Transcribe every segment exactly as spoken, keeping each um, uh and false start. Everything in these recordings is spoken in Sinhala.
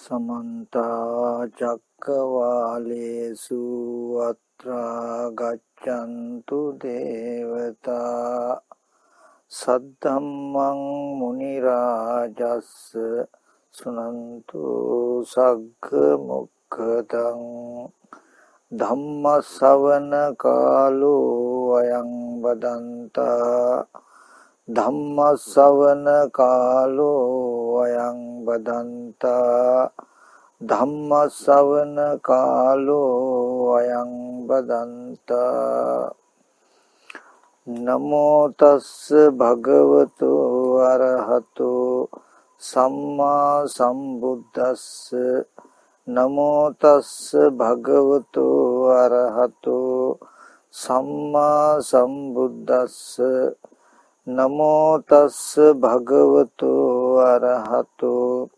समन्ता चक्रवालेषु अत्रा गच्छन्तु देवता सद्धम्मं मुनिराजस्य शृण्वन्तु सग्गमुक्तं धम्मश्रवण कालो अयं वदन्ता धम्मश्रवण कालो अयं वदन्ता धम्मश्रवण कालो अयं वदन्ता नमो तस्स भगवतो अरहतो सम्मा सम्बुद्धस्स नमो तस्स भगवतो अरहतो सम्मा सम्बुद्धस्स नमो तस्स भगवतो अरहतो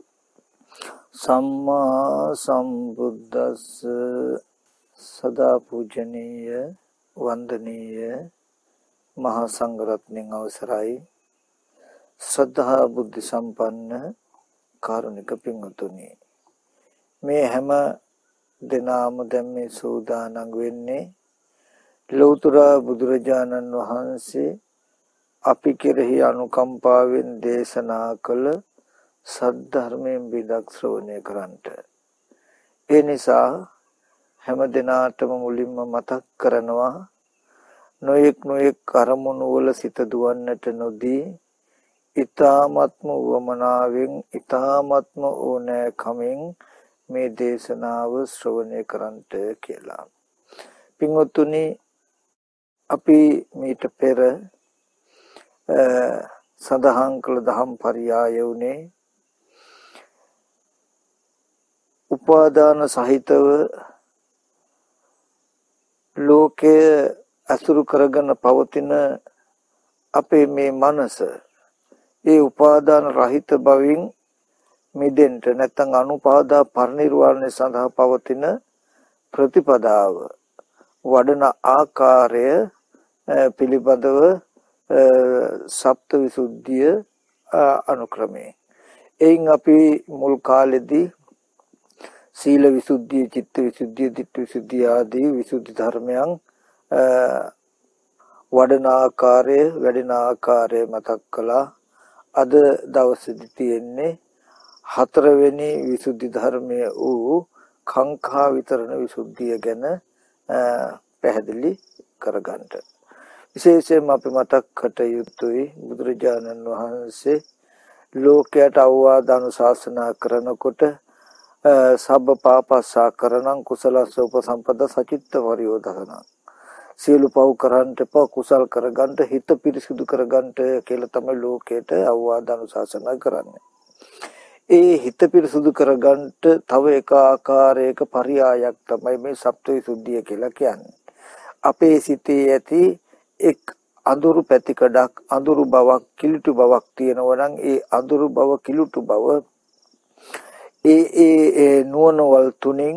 सम्मा सम्बुद्धस्स सदा पूजनीय वंदनीय महा संඝරත්නයන් අවසරයි ශ්‍රද්ධා බුද්ධ සම්පන්න කාරුණික පින්වතුනි මේ හැම දිනම දැන් මේ සූදානම් වෙන්නේ ලෞතර බුදුරජාණන් වහන්සේ අපි කෙරෙහි අනුකම්පාවෙන් දේශනා කළ සද්ධර්මයෙන් බිදක් ශ්‍රවණය කරන්ට. ඒ නිසා හැම දිනාටම මුලින්ම මතක් කරනවා නොයෙක් නොයෙක් අරමුණු වල සිත දුවන්නට නොදී ඊ타ත්ම වමනාවෙන් ඊ타ත්ම ඕනෑකමින් මේ දේශනාව ශ්‍රවණය කරන්ට කියලා. පින්වත්නි අපි මීට පෙර සඳහන් කළ දහම් පරියාය උනේ උපාදාන සහිතව ලෝකයේ අසුරු කරගෙන පවතින අපේ මේ මනස ඒ උපාදාන රහිත බවින් මිදෙන්න නැත්නම් අනුපාදා පරිනිර්වාණය සඳහා පවතින ප්‍රතිපදාව වඩන ආකාරය පිළිබඳව සප්ත විසුද්ධිය අනුක්‍රමයෙන් එයින් අපි මුල් කාලෙදී සීල විසුද්ධිය, චිත්ත විසුද්ධිය, ධිට්ඨි විසුද්ධිය ආදී විසුද්ධි ධර්මයන් වඩන ආකාරය, වැඩෙන ආකාරය මතක් කළා. අද දවසේදී තියෙන්නේ හතරවෙනි විසුද්ධි ධර්මය වූ කාංකා විතරණ විසුද්ධිය ගැන පැහැදිලි කරගන්න. විශේෂයෙන්ම අපි මතක් කට යුතුයි බුදුරජාණන් වහන්සේ ලෝකයට අවවාද අනුශාසනා කරනකොට සබ්බ පාපස්සා කරණං කුසලස්ස උපසම්පද සචිත්ත පරියෝධන සියලු පව් කරන්ට එපා කුසල් කරගන්න හිත පිරිසිදු කරගන්න කියලා තමයි ලෝකයට අවවාද අනුශාසනා කරන්නේ. ඒ හිත පිරිසිදු කරගන්න තව එක ආකාරයක පරියායක් තමයි මේ සප්තවිසුද්ධිය කියලා කියන්නේ. අපේ සිතේ ඇති එක් අඳුරු පැතිකඩක් අඳුරු බවක් කිලුටු බවක් තියෙනවා නම් ඒ අඳුරු බව කිලුටු බව ඒ ඒ නුවණවල් තුنين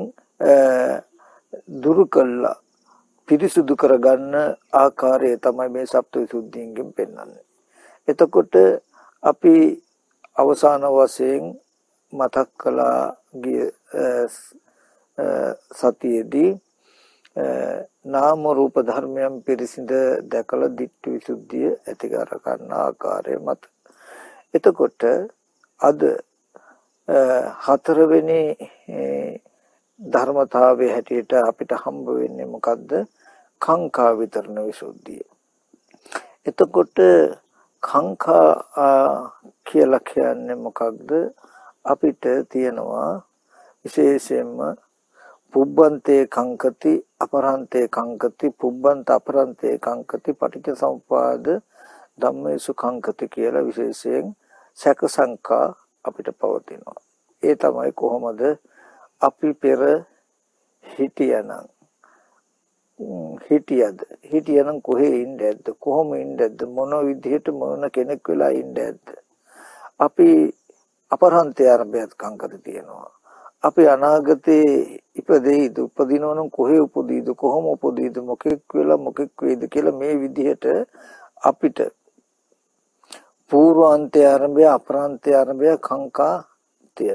දුරු කළා පිරිසුදු කරගන්න ආකාරය තමයි මේ සප්තවිසුද්ධියෙන් පෙන්වන්නේ. එතකොට අපි අවසාන වශයෙන් මතක් කළා ගිය සතියේදී නාම රූප ධර්මයන් පිරිසිඳ දැකලා ධිට්ඨි විසුද්ධිය ඇති කර ගන්න ආකාරය මත. එතකොට අද හතරවෙනි ධර්මතාවයේ හැටියට අපිට හම්බ වෙන්නේ මොකද්ද? කාංකා විතරණ විසුද්ධිය. එතකොට කාංකා කියලා කියන්නේ මොකක්ද? අපිට තියෙනවා විශේෂයෙන්ම පුබ්බන්තේ කංකති අපරන්තේ කංකති පුබ්බන්ත අපරන්තේ කංකති පටිච්චසමුපාද ධම්මේසු කංකති කියලා විශේෂයෙන් සැක සංකා අපිට පවතිනවා. ඒ තමයි කොහොමද අපි පෙර හිටියනම් හිටියද හිටියනම් කොහේ ඉන්නේද කොහොම ඉන්නේද මොන විදිහට මොන කෙනෙක් වෙලා ඉන්නේද අපි අපරන්තේ ආරම්භයත් කංකති තියෙනවා. අපි අනාගතේ ඉපදෙයිද උපදිනවනම් කොහේ උපදීද කොහොම උපදීද මොකෙක් වෙලා මොකෙක් වේද කියලා මේ විදිහට අපිට පූර්වාන්තය ආරම්භය අපරාන්තය ආරම්භය කාංකා තියෙනවා.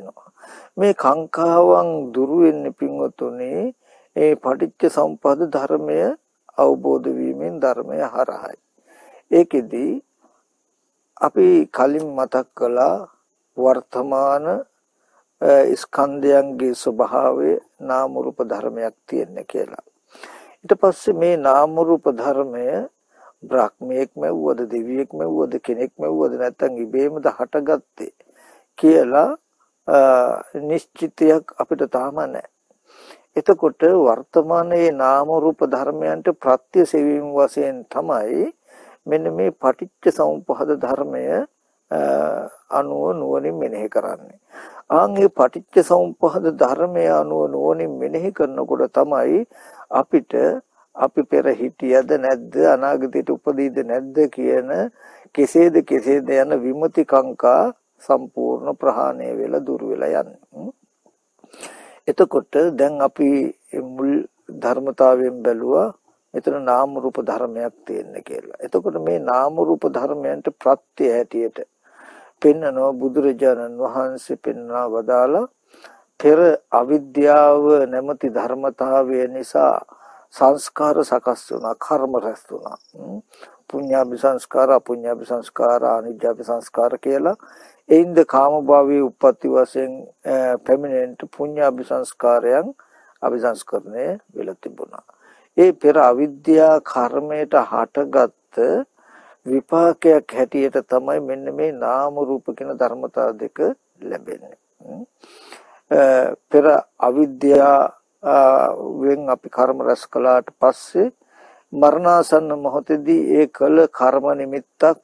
මේ කාංකාවන් දුරු වෙන්නේ පින්වතුනි ඒ පටිච්ච සමුප්පාද ධර්මය අවබෝධ වීමෙන් ධර්මය හරහායි. ඒකෙදි අපි කලින් මතක් කළා වර්තමාන ස්කන්ධයන්ගේ ස්වභාවය නාම රූප ධර්මයක් තියෙන කියලා. ඊට පස්සේ මේ නාම රූප ධර්මය බ්‍රහ්මයෙක් මෙව්වද දෙවියෙක් මෙව්වද කෙනෙක් මෙව්වද නැත්නම් ඉබේමද හටගත්තේ කියලා නිශ්චිතයක් අපිට තාම නැහැ. එතකොට වර්තමානයේ නාම රූප ධර්මයන්ට ප්‍රත්‍ය සෙවීම වශයෙන් තමයි මෙන්න මේ පටිච්ච සමුප්පාද ධර්මය අනුව නුවණින් මෙනෙහි කරන්නේ. ආන් මේ පටිච්ච සමුප්පාද ධර්මය අනුව නුවණින් මෙනෙහි කරනකොට තමයි අපිට අපි පෙර හිටියද නැද්ද අනාගතයට උපදීද නැද්ද කියන කෙසේද කෙසේද යන විමුති කාංකා සම්පූර්ණ ප්‍රහාණය වෙලා දුර වෙලා යන්නේ. එතකොට දැන් අපි මුල් ධර්මතාවයෙන් බැලුවා එතන නාම රූප ධර්මයක් තියෙන කියලා. එතකොට මේ නාම රූප ධර්මයන්ට ප්‍රත්‍ය හැටියට පෙන්වනවා බුදුරජාණන් වහන්සේ පෙන්වා වදාලා පෙර අවිද්‍යාව නැමැති ධර්මතාවය නිසා සංස්කාර සකස් වුණා, කර්ම රැස් වුණා. පුඤ්ඤාභි සංස්කාර, අපුඤ්ඤාභි සංස්කාර, අනිජ්ජාභි සංස්කාර කියලා එයින්ද කාම භාවයේ උප්පත්ති වශයෙන් පැමිණෙන්නට පුඤ්ඤාභි සංස්කාරයන් අභිසංස්කරණය වෙලා තිබුණා. ඒ පෙර අවිද්‍යා කර්මයට හටගත් විපාකයක් හැටියට තමයි මෙන්න මේ නාම රූප කියන ධර්මතා දෙක ලැබෙන්නේ. පෙර අවිද්‍යා වෙන් අපි කර්ම රැස් කළාට පස්සේ මරණාසන්න මොහොතේදී ඒ කළ කර්ම නිමිත්තක්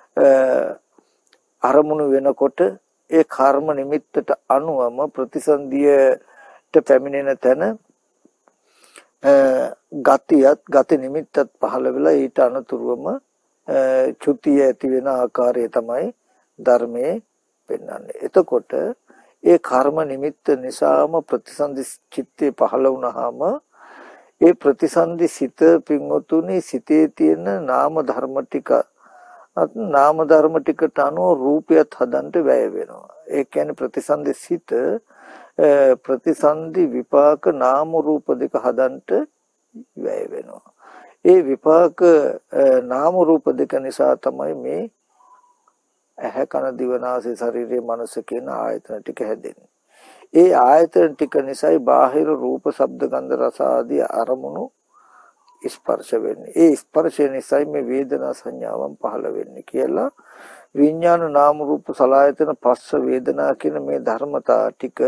අරමුණු වෙනකොට ඒ කර්ම නිමිත්තට අනුවම ප්‍රතිසන්දියට පැමිණෙන තැන ගතියත් ගති නිමිත්තත් පහළ වෙලා ඊට අනුතුරුවම චුතිය ඇති වෙන ආකාරය තමයි ධර්මයේ පෙන්වන්නේ. එතකොට ඒ කර්ම නිමිත්ත නිසාම ප්‍රතිසන්දි චිත්තේ පහළ වුණාම ඒ ප්‍රතිසන්දි සිත පින්වතුනි සිතේ තියෙන නාම ධර්ම ටික නාම ධර්ම ටිකට අනුව රූපයත් හදන්න වැය වෙනවා. ඒ කියන්නේ ප්‍රතිසන්දි සිත ප්‍රතිසන්දි විපාක නාම රූප දෙක හදන්න වැය වෙනවා. ඒ විපාක නාම රූප දෙක නිසා තමයි මේ ඇහැ කන දිව නාසය ශරීරය මනස කියන ආයතන ටික හැදෙන්නේ. ඒ ආයතන ටික නිසායි බාහිර රූප ශබ්ද ගන්ධ රස ආදී අරමුණු ස්පර්ශ වෙන්නේ. ඒ ස්පර්ශය නිසායි මේ වේදනා සංඥාවන් පහළ වෙන්නේ කියලා විඥාන නාම රූප සලආයතන පස්ස වේදනා කියන මේ ධර්මතා ටික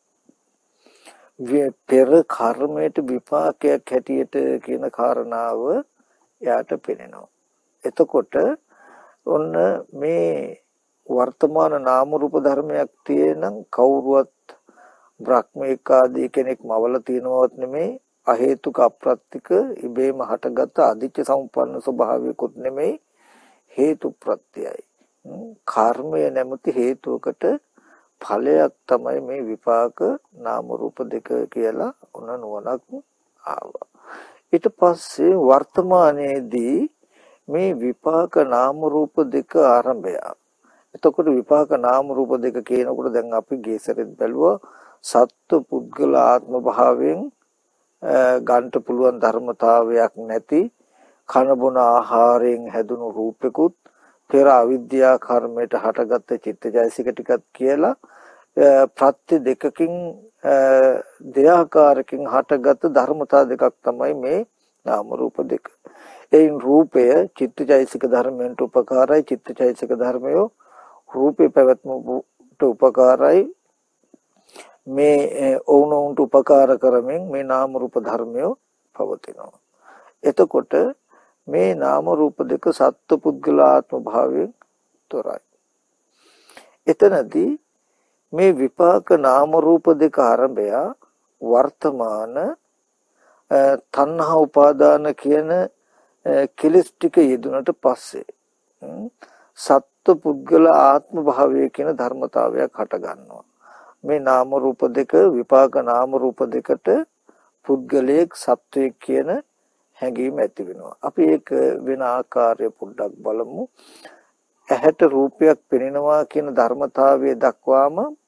පෙර කර්මයට විපාකයක් හැටියට කියන කාරණාව යාට පෙනෙනවා. එතකොට ඔන්න මේ වර්තමාන නාම රූප ධර්මයක් තියෙනම් කවුරුවත් බ්‍රහ්මේක ආදී කෙනෙක් මවල තියනවත් නෙමෙයි අහේතුක අප්‍රත්‍තික ඉබේම හටගත් අදිච්ච සම්පන්න ස්වභාවයකුත් නෙමෙයි හේතු ප්‍රත්‍යයයි. කර්මය නැමැති හේතුවකට ඵලයක් තමයි මේ විපාක නාම රූප දෙක කියලා උන නුවණක් ආවා. ඊට පස්සේ වර්තමානයේදී මේ විපාක නාම රූප දෙක ආරම්භය. එතකොට විපාක නාම රූප දෙක කියනකොට දැන් අපි ගේසරෙත් බැලුවා සත්ව පුද්ගල ආත්ම භාවයෙන් ගන්නට පුළුවන් ධර්මතාවයක් නැති කන බොන ආහාරයෙන් හැදුණු රූපෙකුත් පෙර අවිද්‍යා කර්මයට හටගත්ත චිත්තජයසික ටිකක් කියලා ප්‍රත්‍ය දෙකකින් දෙආකාරකින් හටගත් ධර්මතා දෙකක් තමයි මේ නාම රූප දෙක. එයින් රූපය චිත්තජයසික ධර්මයන්ට උපකාරයි, චිත්තජයසික ධර්මය රූපේ පැවැත්මට උපකාරයි. මේ ඕනෝන්ට උපකාර කරමින් මේ නාම රූප ධර්මය පවතිනවා. එතකොට මේ නාම රූප දෙක සත්ව පුද්ගල ආත්ම භාවයෙන් තොරයි. එතනදී මේ විපාක නාම රූප දෙක ආරම්භය වර්තමාන තණ්හා උපාදාන කියන කෙලෙස් ටික යෙදුනට පස්සේ සත්ව පුද්ගල ආත්ම භාවය කියන ධර්මතාවයක් හට ගන්නවා. මේ නාම රූප දෙක විපාක නාම රූප දෙකට පුද්ගලයෙක් සත්වයෙක් කියන හැඟීම ඇති වෙනවා. අපි ඒක වෙන ආකාරය පොඩ්ඩක් බලමු. ඇහැට රූපයක් පෙනෙනවා කියන ධර්මතාවය දක්වාම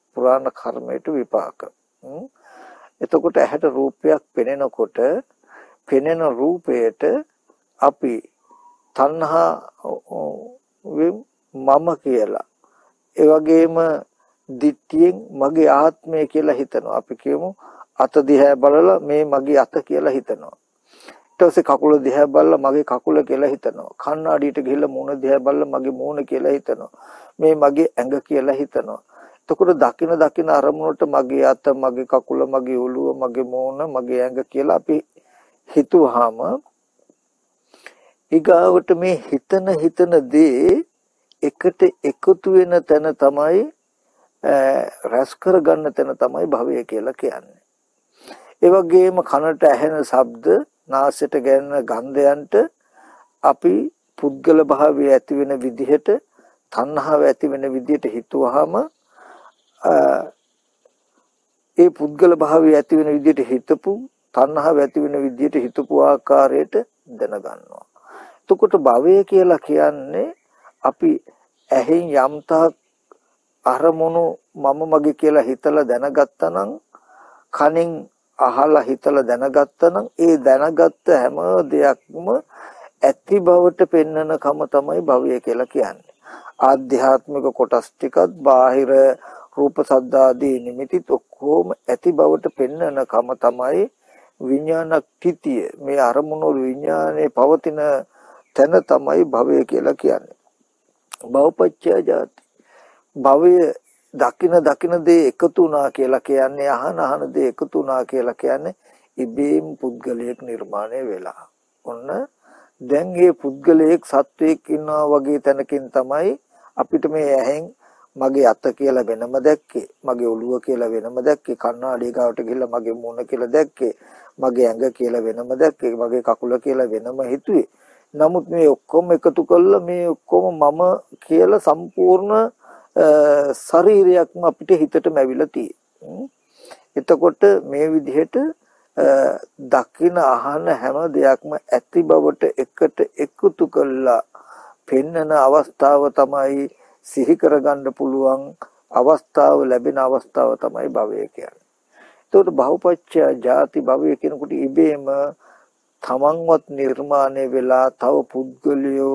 පුරාණ කර්මයට විපාක. එතකොට ඇහැට රූපයක් පෙනෙනකොට පෙනෙන රූපයට අපි තණ්හා මම කියලා ඒ වගේම දිට්ඨියෙන් මගේ ආත්මය කියලා හිතනවා. අපි කියමු අත දිහා බලලා මේ මගේ අත කියලා හිතනවා. ඊට පස්සේ කකුල දිහා බලලා මගේ කකුල කියලා හිතනවා. කණ්ණාඩියට ගිහිල්ලා මූණ දිහා බලලා මගේ මූණ කියලා හිතනවා. මේ මගේ ඇඟ කියලා හිතනවා. එතකොට දකින දකින අරමුණට මගේ අත, මගේ කකුල, මගේ ඔළුව, මගේ මූණ, මගේ ඇඟ කියලා අපි හිතුවාම ඊගාවට මේ හිතන හිතන දේ එකට එකතු වෙන තැන තමයි රැස් කරගන්න තැන තමයි භවය කියලා කියන්නේ. ඒ වගේම කනට ඇහෙන ශබ්ද, නාසයට ගැනෙන ගන්ධයන්ට අපි පුද්ගල භාවය ඇති වෙන විදිහට, තණ්හාව ඇති වෙන විදිහට හිතුවාම ඒ පුද්ගල භාවය ඇති වෙන විදිහට හිතපු, තණ්හාව ඇති වෙන විදිහට හිතපු ආකාරයට දැනගන්නවා. එතකොට භවය කියලා කියන්නේ අපි ඇහෙන් යම්තාක් අරමුණු මම මගේ කියලා හිතලා දැනගත්තා නම්, කනෙන් අහලා හිතලා දැනගත්තා නම්, ඒ දැනගත්ත හැම දෙයක්ම ඇති බවට පෙන්වන කම තමයි භවය කියලා කියන්නේ. ආධ්‍යාත්මික කොටස් ටිකත් බාහිර රූප ශබ්ද ආදී නිමිතිත් ඔක්කොම ඇති බවට පෙන්වන කම තමයි විඥානක්තිය. මේ අරමුණු විඥානයේ පවතින තැන තමයි භවය කියලා කියන්නේ. භවපච්චය ජාති. භවය දකින දකින දේ එකතු වුණා කියලා කියන්නේ, අහන අහන දේ එකතු වුණා කියලා කියන්නේ ඉබේම පුද්ගලයෙක් නිර්මාණය වෙලා. ඔන්න දැන් මේ පුද්ගලයෙක් සත්වයක් ඉන්නවා වගේ තැනකින් තමයි අපිට මේ ඇහෙන් මගේ අත කියලා වෙනම දැක්කේ, මගේ ඔළුව කියලා වෙනම දැක්කේ, කණ්ණාඩිය ගාවට ගිහලා මගේ මුණ කියලා දැක්කේ, මගේ ඇඟ කියලා වෙනම දැක්කේ, මගේ කකුල කියලා වෙනම හිතුවේ. නමුත් මේ ඔක්කොම එකතු කළා මේ ඔක්කොම මම කියලා සම්පූර්ණ ශරීරයක්ම අපිට හිතටම ඇවිල්ලා තියෙන්නේ. එතකොට මේ විදිහට දකින අහන හැම දෙයක්ම ඇති බවට එකට එකතු කළා පෙන්නන අවස්ථාව තමයි සිහි කරගන්න පුළුවන් අවස්ථාව, ලැබෙන අවස්ථාව තමයි භවය කියන්නේ. එතකොට භවපච්චය ජාති භවය කියනකොට ඉබේම තමන්වත් නිර්මාණය වෙලා තව පුද්ගලයෝ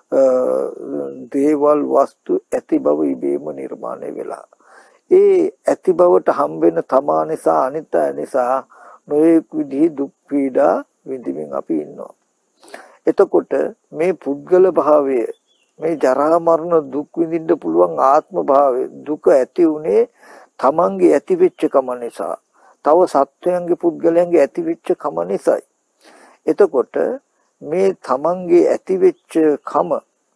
දේවල් වස්තු ඇති බව ඉබේම නිර්මාණය වෙලා, ඒ ඇති බවට හම්බෙන තමා නිසා අනිත් අය නිසා නොයෙක් විදිහේ දුක් පීඩා විඳින්මින් අපි ඉන්නවා. එතකොට මේ පුද්ගල භාවය, මේ ජරා මරණ දුක් විඳින්න පුළුවන් ආත්ම භාවය, දුක ඇති උනේ තමන්ගේ ඇති වෙච්ච කම නිසා, තව සත්වයන්ගේ පුද්ගලයන්ගේ ඇති වෙච්ච කම නිසායි. එතකොට මේ තමන්ගේ ඇති වෙච්ච කම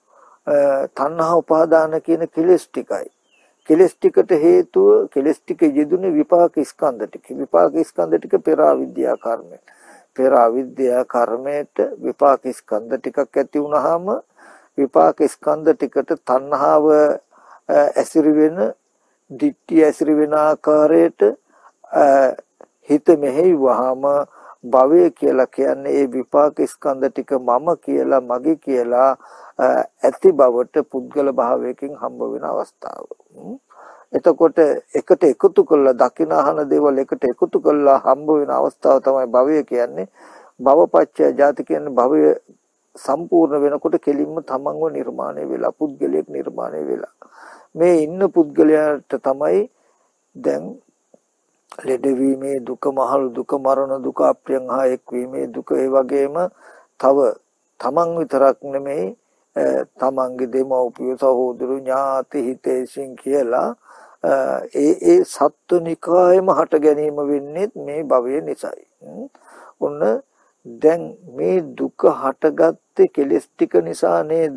තණ්හා උපාදාන කියන කෙලෙස් ටිකයි. කෙලෙස් ටිකට හේතුව කෙලෙස් ටික යෙදුනේ විපාක ස්කන්ධ ටික. විපාක ස්කන්ධ ටික පෙර අවිද්‍යා කර්මය. පෙර අවිද්‍යා කර්මයට විපාක ස්කන්ධ ටිකක් ඇති වුනහම විපාක ස්කන්ධ ටිකට තණ්හාව ඇසිරි වෙන, ditthිය ඇසිරි වෙන ආකාරයට හිත මෙහෙයවහම භවය කියලා කියන්නේ ඒ විපාක ස්කන්ධ ටික මම කියලා, මගේ කියලා ඇති බවට පුද්ගල භාවයකින් හම්බ වෙන අවස්ථාව. එතකොට එකට එකතු කළා දකින අහන දේවල් එකට එකතු කළා හම්බ වෙන අවස්ථාව තමයි භවය කියන්නේ. භවපච්චය ජාති කියන්නේ භවය සම්පූර්ණ වෙනකොට කෙලින්ම තමන්ව නිර්මාණය වෙලා, පුද්ගලයෙක් නිර්මාණය වෙලා. මේ ඉන්න පුද්ගලයාට තමයි දැන් ලෙඩවීමේ දුක, මහලු දුක, මරණ දුක, අප්‍රියන් හා එක්වීමේ දුක, ඒ වගේම තව තමන් විතරක් නෙමෙයි තමන්ගේ දෙමව්පිය, සහෝදරු, ඥාති, හිතේසින් කියලා ඒ ඒ සත්ත්වනිකායම හට ගැනීම වෙන්නේ මේ භවය නිසායි. ඔන්න දැන් මේ දුක හටගත්තේ කෙලෙස් ටික නිසා නේද?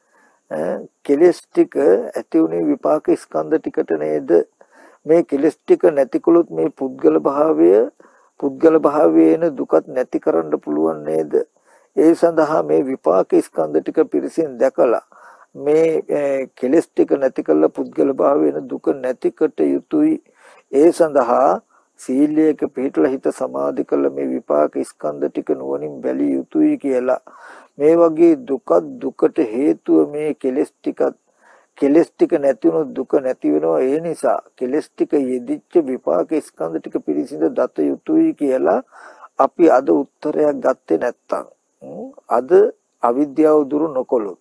කෙලෙස් ටික ඇති උනේ විපාක ස්කන්ධ ටිකට නේද? මේ කෙලෙස් ටික නැතිකොලොත් මේ පුද්ගල භාවය, පුද්ගල භාවයේන දුකත් නැති කරන්න පුළුවන් නේද? ඒ සඳහා මේ විපාක ස්කන්ධ ටික පිරිසින් දැකලා මේ කෙලෙස් ටික නැති කළ පුද්ගල භාවයේන දුක නැතිකට යුතුයි. ඒ සඳහා සීලයක පිළිපදලා හිත සමාධි කළ මේ විපාක ස්කන්ධ ටික නුවණින් බැලිය යුතුයි කියලා. මේ වගේ දුක දුකට හේතුව මේ කෙලෙස් ටිකත් කෙලස් ටික නැති වුණොත් දුක නැති වෙනවා. ඒ නිසා කෙලස් ටික යෙදිච්ච විපාක ස්කන්ධ ටික පිරිසිඳ දත යුතුයි කියලා අපි අද උත්තරයක් ගත්තේ නැත්තම් අද අවිද්‍යාව දුරු නොකොළොත්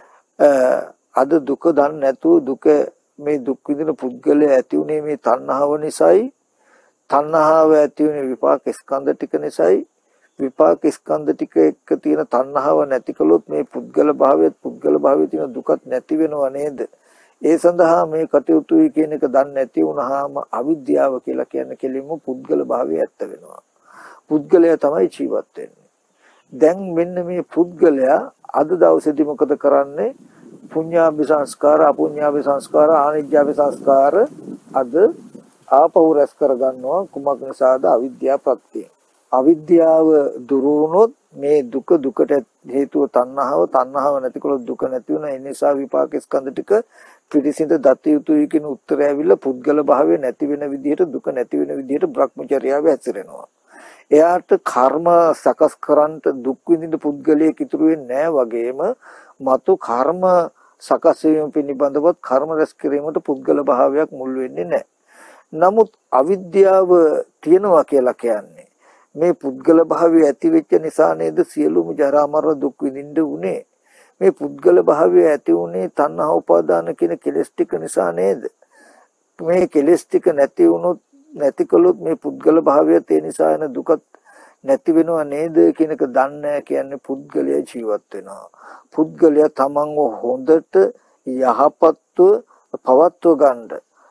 අද දුක දන්නේ නැතුව දුක මේ දුක් විඳින පුද්ගලයා ඇති උනේ මේ තණ්හාව නිසායි. තණ්හාව ඇති උනේ විපාක ස්කන්ධ ටික නිසායි. විපාක ස්කන්ධ ටික එක්ක තියෙන තණ්හාව නැති කළොත් මේ පුද්ගල භාවයත් පුද්ගල භාවයේ තියෙන දුකත් නැති වෙනව නේද? ඒ සඳහා මේ කටයුතුයි කියන එක දන්නේ නැති වුනහම අවිද්‍යාව කියලා කියන්නේ කෙලින්ම පුද්ගල භාවය ඇත්ත වෙනවා. පුද්ගලයා තමයි ජීවත් වෙන්නේ. දැන් මෙන්න මේ පුද්ගලයා අද දවසේදී මොකද කරන්නේ? පුඤ්ඤාභි සංස්කාර, අපුඤ්ඤාභි සංස්කාර, ආනිජ්ජාභි සංස්කාර අද ආපහු රැස් කර ගන්නවා. කුමක් නිසාද? අවිද්‍යාව ප්‍රත්‍යයෙන්. අවිද්‍යාව දුරු වුණොත් මේ දුක දුකට හේතුව තණ්හාව, තණ්හාව නැතිකොලොත් දුක නැති වෙන. ඒ නිසා විපාක ස්කන්ධ ටික පිරිසිඳ දත යුතුයි කියන උත්තරය ඇවිල්ලා පුද්ගල භාවය නැති වෙන විදිහට, දුක නැති වෙන විදිහට භ්‍රමචර්යාව හැසිරෙනවා. එයාට කර්ම සකස් කරන්ට දුක් විඳින පුද්ගලයෙක් ඉතුරු වෙන්නේ නැහැ. වගේම මතු කර්ම සකස් වීම පිළිබඳවත් කර්ම රැස් කිරීමට පුද්ගල භාවයක් මුල් වෙන්නේ නැහැ. නමුත් අවිද්‍යාව තියෙනවා කියලා කියන්නේ මේ පුද්ගල භාවය ඇති වෙච්ච නිසා නේද සියලුම ජරා මරණ දුක් විඳින්න උනේ. මේ පුද්ගල භාවය ඇති උනේ තණ්හා උපාදාන කියන කෙලෙස් ටික නිසා නේද? මේ කෙලෙස් ටික නැති වුණොත් නැති කළොත් මේ පුද්ගල භාවය තේ නිසා එන දුකත් නැති වෙනව නේද කියන එක දන්නේ කියන්නේ පුද්ගලයා ජීවත් වෙනවා. පුද්ගලයා තමන්ව හොඳට යහපත්ව පවත්ව ගන්න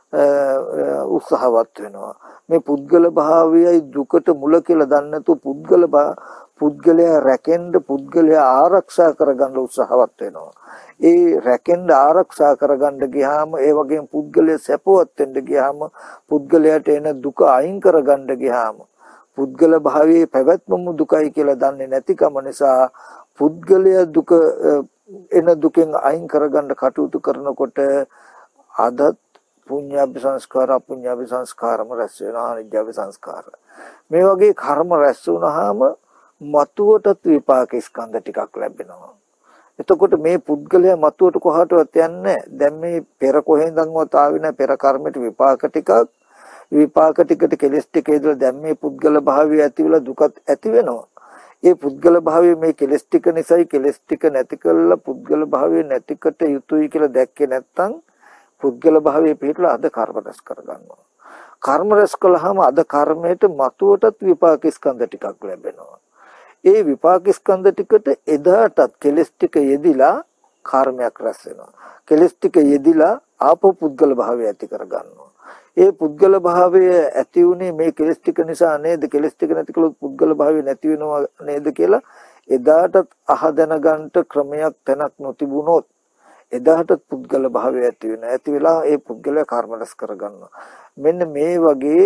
උත්සාහවත් වෙනවා. මේ පුද්ගල භාවයයි දුකට මුල කියලා දන්නේ නැතුව පුද්ගල පුද්ගලයා රැකෙන්න, පුද්ගලයා ආරක්ෂා කරගන්න උත්සාහවත් වෙනවා. ඒ රැකෙන්න ආරක්ෂා කරගන්න ගියාම, ඒ වගේම පුද්ගලයා සැපවත් වෙන්න ගියාම, පුද්ගලයාට එන දුක අයින් කරගන්න ගියාම, පුද්ගල භාවයේ පැවැත්මම දුකයි කියලා දන්නේ නැතිකම නිසා පුද්ගලයා දුක එන දුකෙන් අයින් කරගන්න කටයුතු කරනකොට අදත් පුඤ්ඤාභි සංස්කාර, අපුඤ්ඤාභි සංස්කාරම රැස් වෙනවා. අනිජ්ජාභි සංස්කාර. මේ වගේ කර්ම රැස් වුණාම මතුවටත් විපාක ස්කන්ධ ටිකක් ලැබෙනවා. එතකොට මේ පුද්ගලයා මතුවට කොහාටවත් යන්නේ. දැන් මේ පෙර කොහෙන්දන්වත් ආවේ නැහැ. පෙර කර්මයට විපාක ටිකක්, විපාක ටිකට කෙලස් ටික ඉදලා දැන් මේ පුද්ගල භාවය ඇතිවලා දුකත් ඇති වෙනවා. ඒ පුද්ගල භාවය මේ කෙලස් ටික නිසායි. කෙලස් ටික නැති කළා පුද්ගල භාවය නැතිකට යුතුයි කියලා දැක්කේ නැත්නම් පුද්ගල භාවයේ පිටලා අද කර්ම රැස් කරගන්නවා. කර්ම රැස් කළාම අද කර්මයට මතුවටත් විපාක ස්කන්ධ ටිකක් ලැබෙනවා. ඒ විපාක ස්කන්ධ ටිකට එදාටත් කෙලස් ටික යෙදිලා කර්මයක් රැස් වෙනවා. කෙලස් ටික යෙදිලා ආපෝ පුද්ගල භාවය ඇති කරගන්නවා. ඒ පුද්ගල භාවය ඇති උනේ මේ කෙලස් ටික නිසා නේද? කෙලස් ටික නැති කළොත් පුද්ගල භාවය නැති වෙනවා නේද කියලා එදාටත් අහ දැනගන්න ක්‍රමයක් තැනක් නොතිබුණොත් එදාටත් පුද්ගල භාවය ඇති වෙන. ඇති වෙලා ඒ පුද්ගලයා කර්ම රැස් කරගන්නවා. මෙන්න මේ වගේ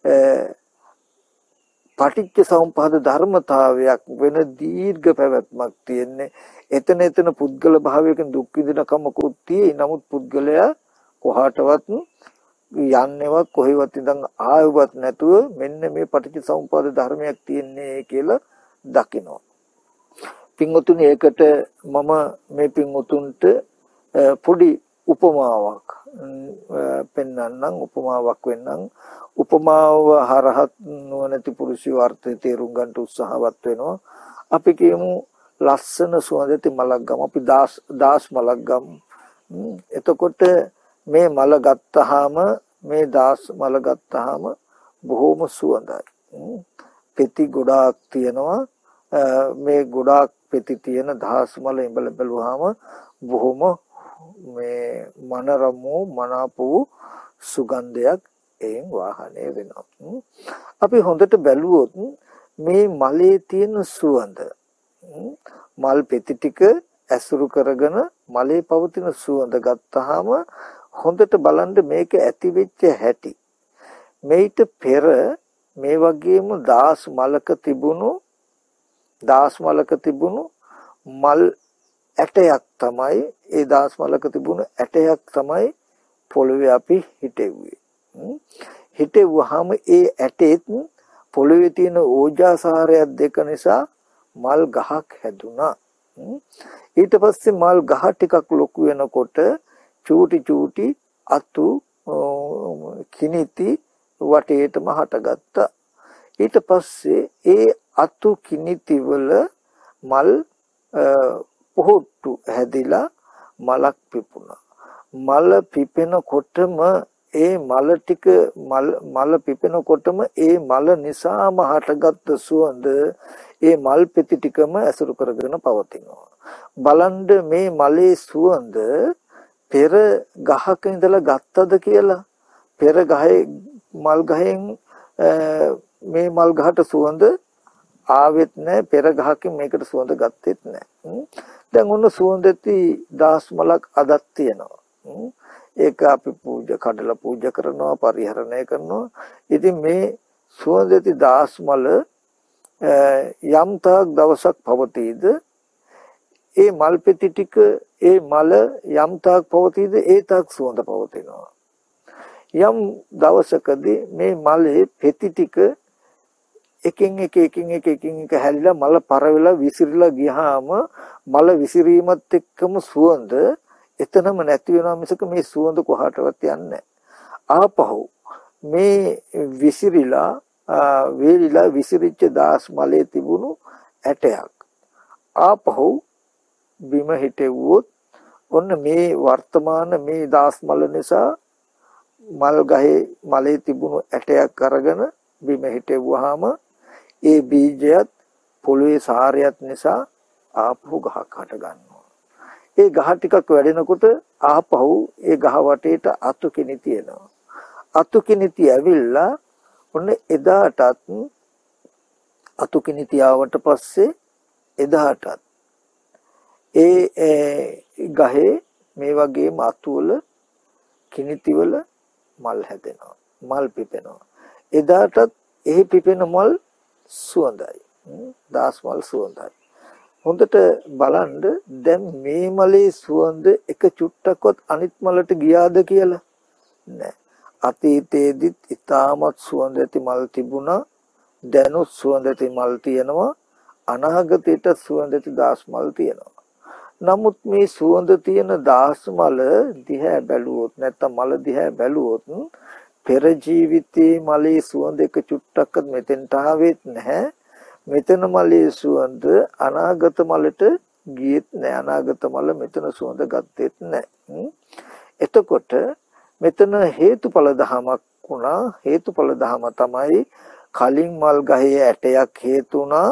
පටිච්ච සමුප්පාද ධර්මතාවයක් වෙන දීර්ඝ පැවැත්මක් තියෙන්නේ. එතන එතන පුද්ගල භාවයකින් දුක් විඳින කමකුත් තියෙයි. නමුත් පුද්ගලයා කොහාටවත් යන්නේවත් කොහෙවත් ඉඳන් ආයවත් නැතුව මෙන්න මේ පටිච්ච සමුප්පාද ධර්මයක් තියෙන්නේ කියලා දකිනවා. පින්වතුනි, ඒකට මම මේ පින්වතුන්ට පොඩි උපමාවක් පෙන්වන්නම්. උපමාවක් වෙන්නම්. උපමාව හරහත් නොනැති පුරුෂය අර්ථය තේරුම් ගන්න උත්සාහවත් වෙනවා. අපි කියමු ලස්සන සුවඳති මලක් ගමු. අපි දාස් දාස් මලක් ගමු. එතකොට මේ මල ගත්තාම, මේ දාස් මල ගත්තාම බොහොම සුවඳයි. පෙති ගොඩාක් තියෙනවා. මේ ගොඩාක් පෙති තියෙන දාස් මල ඉඹල බැලුවාම බොහොම මේ මනරමෝ මනාපෝ සුගන්ධයක් එයින් වාහනය වෙනවා. අපි හොඳට බැලුවොත් මේ මලේ තියෙන සුවඳ, මල් පෙති ටික ඇසුරු කරගෙන මලේ පවතින සුවඳ ගත්තාම හොඳට බලන්න මේක ඇති වෙච්ච හැටි. මේිට පෙර මේ වගේම දාස් මලක තිබුණු දාස් මලක තිබුණු මල් ඇටයක් තමයි, ඒ දාස් මලක තිබුණු ඇටයක් තමයි පොළවේ අපි හිටෙව්වේ. හිටෙව්වහම ඒ ඇටෙත් පොළවේ තියෙන ඕජාසාරයක් දෙක නිසා මල් ගහක් හැදුනා. ඊට පස්සේ මල් ගහ ටිකක් ලොකු වෙනකොට චූටි චූටි අතු කිනිති වටේටම හටගත්තා. ඊට පස්සේ ඒ අතු කිනිති වල මල් පොහොට්ටු හැදිලා මලක් පිපුණා. මල පිපෙනකොටම ඒ මල ටික මල මල පිපෙනකොටම ඒ මල නිසාම හටගත් සුවඳ ඒ මල් පෙති ටිකම ඇසුරු කරගෙන පවතිනවා. බලන්න මේ මලේ සුවඳ පෙර ගහක ඉඳලා ගත්තද කියලා. පෙර ගහේ මල් ගහෙන් මේ මල් ගහට සුවඳ ආවෙත් නැහැ. පෙර ගහකින් මේකට සුවඳ ගත්තෙත් නැහැ. දැන් ඔන්න සුවඳති දාස් මලක් අදක් තියෙනවා. ඒක අපි පූජා කඩලා පූජා කරනවා, පරිහරණය කරනවා. ඉතින් මේ සුවඳති දාස් මල යම් තාක් දවසක් පවතීද ඒ මල් පෙති ටික ඒ මල යම් තාක් පවතීද ඒ තාක් සුවඳ පවතිනවා. යම් දවසකදී මේ මලේ පෙති ටික එකින් එක එකින් එක එකින් එක හැලිලා මල පර වෙලා විසිරීලා ගියාම මල විසිරීමත් එක්කම සුවඳ එතනම නැති වෙනවා මිසක මේ සුවඳ කොහාටවත් යන්නේ නැහැ. ආපහු මේ විසිරීලා වේලිලා විසිරිච්ච දාස් මලේ තිබුණු ඇටයක් ආපහු බිම හිටෙව්වොත් ඔන්න මේ වර්තමාන මේ දාස් මල නිසා මල් ගහේ මලේ තිබුණු ඇටයක් අරගෙන බිම හිටෙව්වහම ඒ බීජයත් පොළවේ සාරයත් නිසා ආපහු ගහක් හට ගන්නවා. ඒ ගහ ටිකක් වැඩෙනකොට ආපහු ඒ ගහ වටේට අතු කිනිති එනවා. අතු කිනිති ඇවිල්ලා ඔන්න එදාටත් අතු කිනිති ආවට පස්සේ එදාටත් ඒ ගහේ මේ වගේම අතු වල කිනිති වල මල් හැදෙනවා. මල් පිපෙනවා. එදාටත් එහි පිපෙන මල් සුවඳයි. දාස් මල් සුවඳයි. හොඳට බලන්න දැන් මේ මලේ සුවඳ එක චුට්ටක්වත් අනිත් මලට ගියාද කියලා නෑ. අතීතයේදීත් ඊටමත් සුවඳ ඇති මල් තිබුණා. දැනුත් සුවඳ ඇති මල් තියෙනවා. අනාගතයට සුවඳ ඇති දාස් මල් තියෙනවා. නමුත් මේ සුවඳ තියෙන දාස් මල දිහා බැලුවොත් නැත්නම් මල දිහා බැලුවොත් පෙර ජීවිතේ මලේ සුවඳ එක චුට්ටක්වත් මෙතෙන්ට ආවෙත් නැහැ. මෙතන මලේ සුවඳ අනාගත මලට ගියෙත් නැහැ. අනාගත මල මෙතන සුවඳ ගත්තෙත් නැහැ. එතකොට මෙතන හේතුඵල ධමයක් වුණා. හේතුඵල ධම තමයි කලින් මල් ගහේ ඇටයක් හේතු වුණා.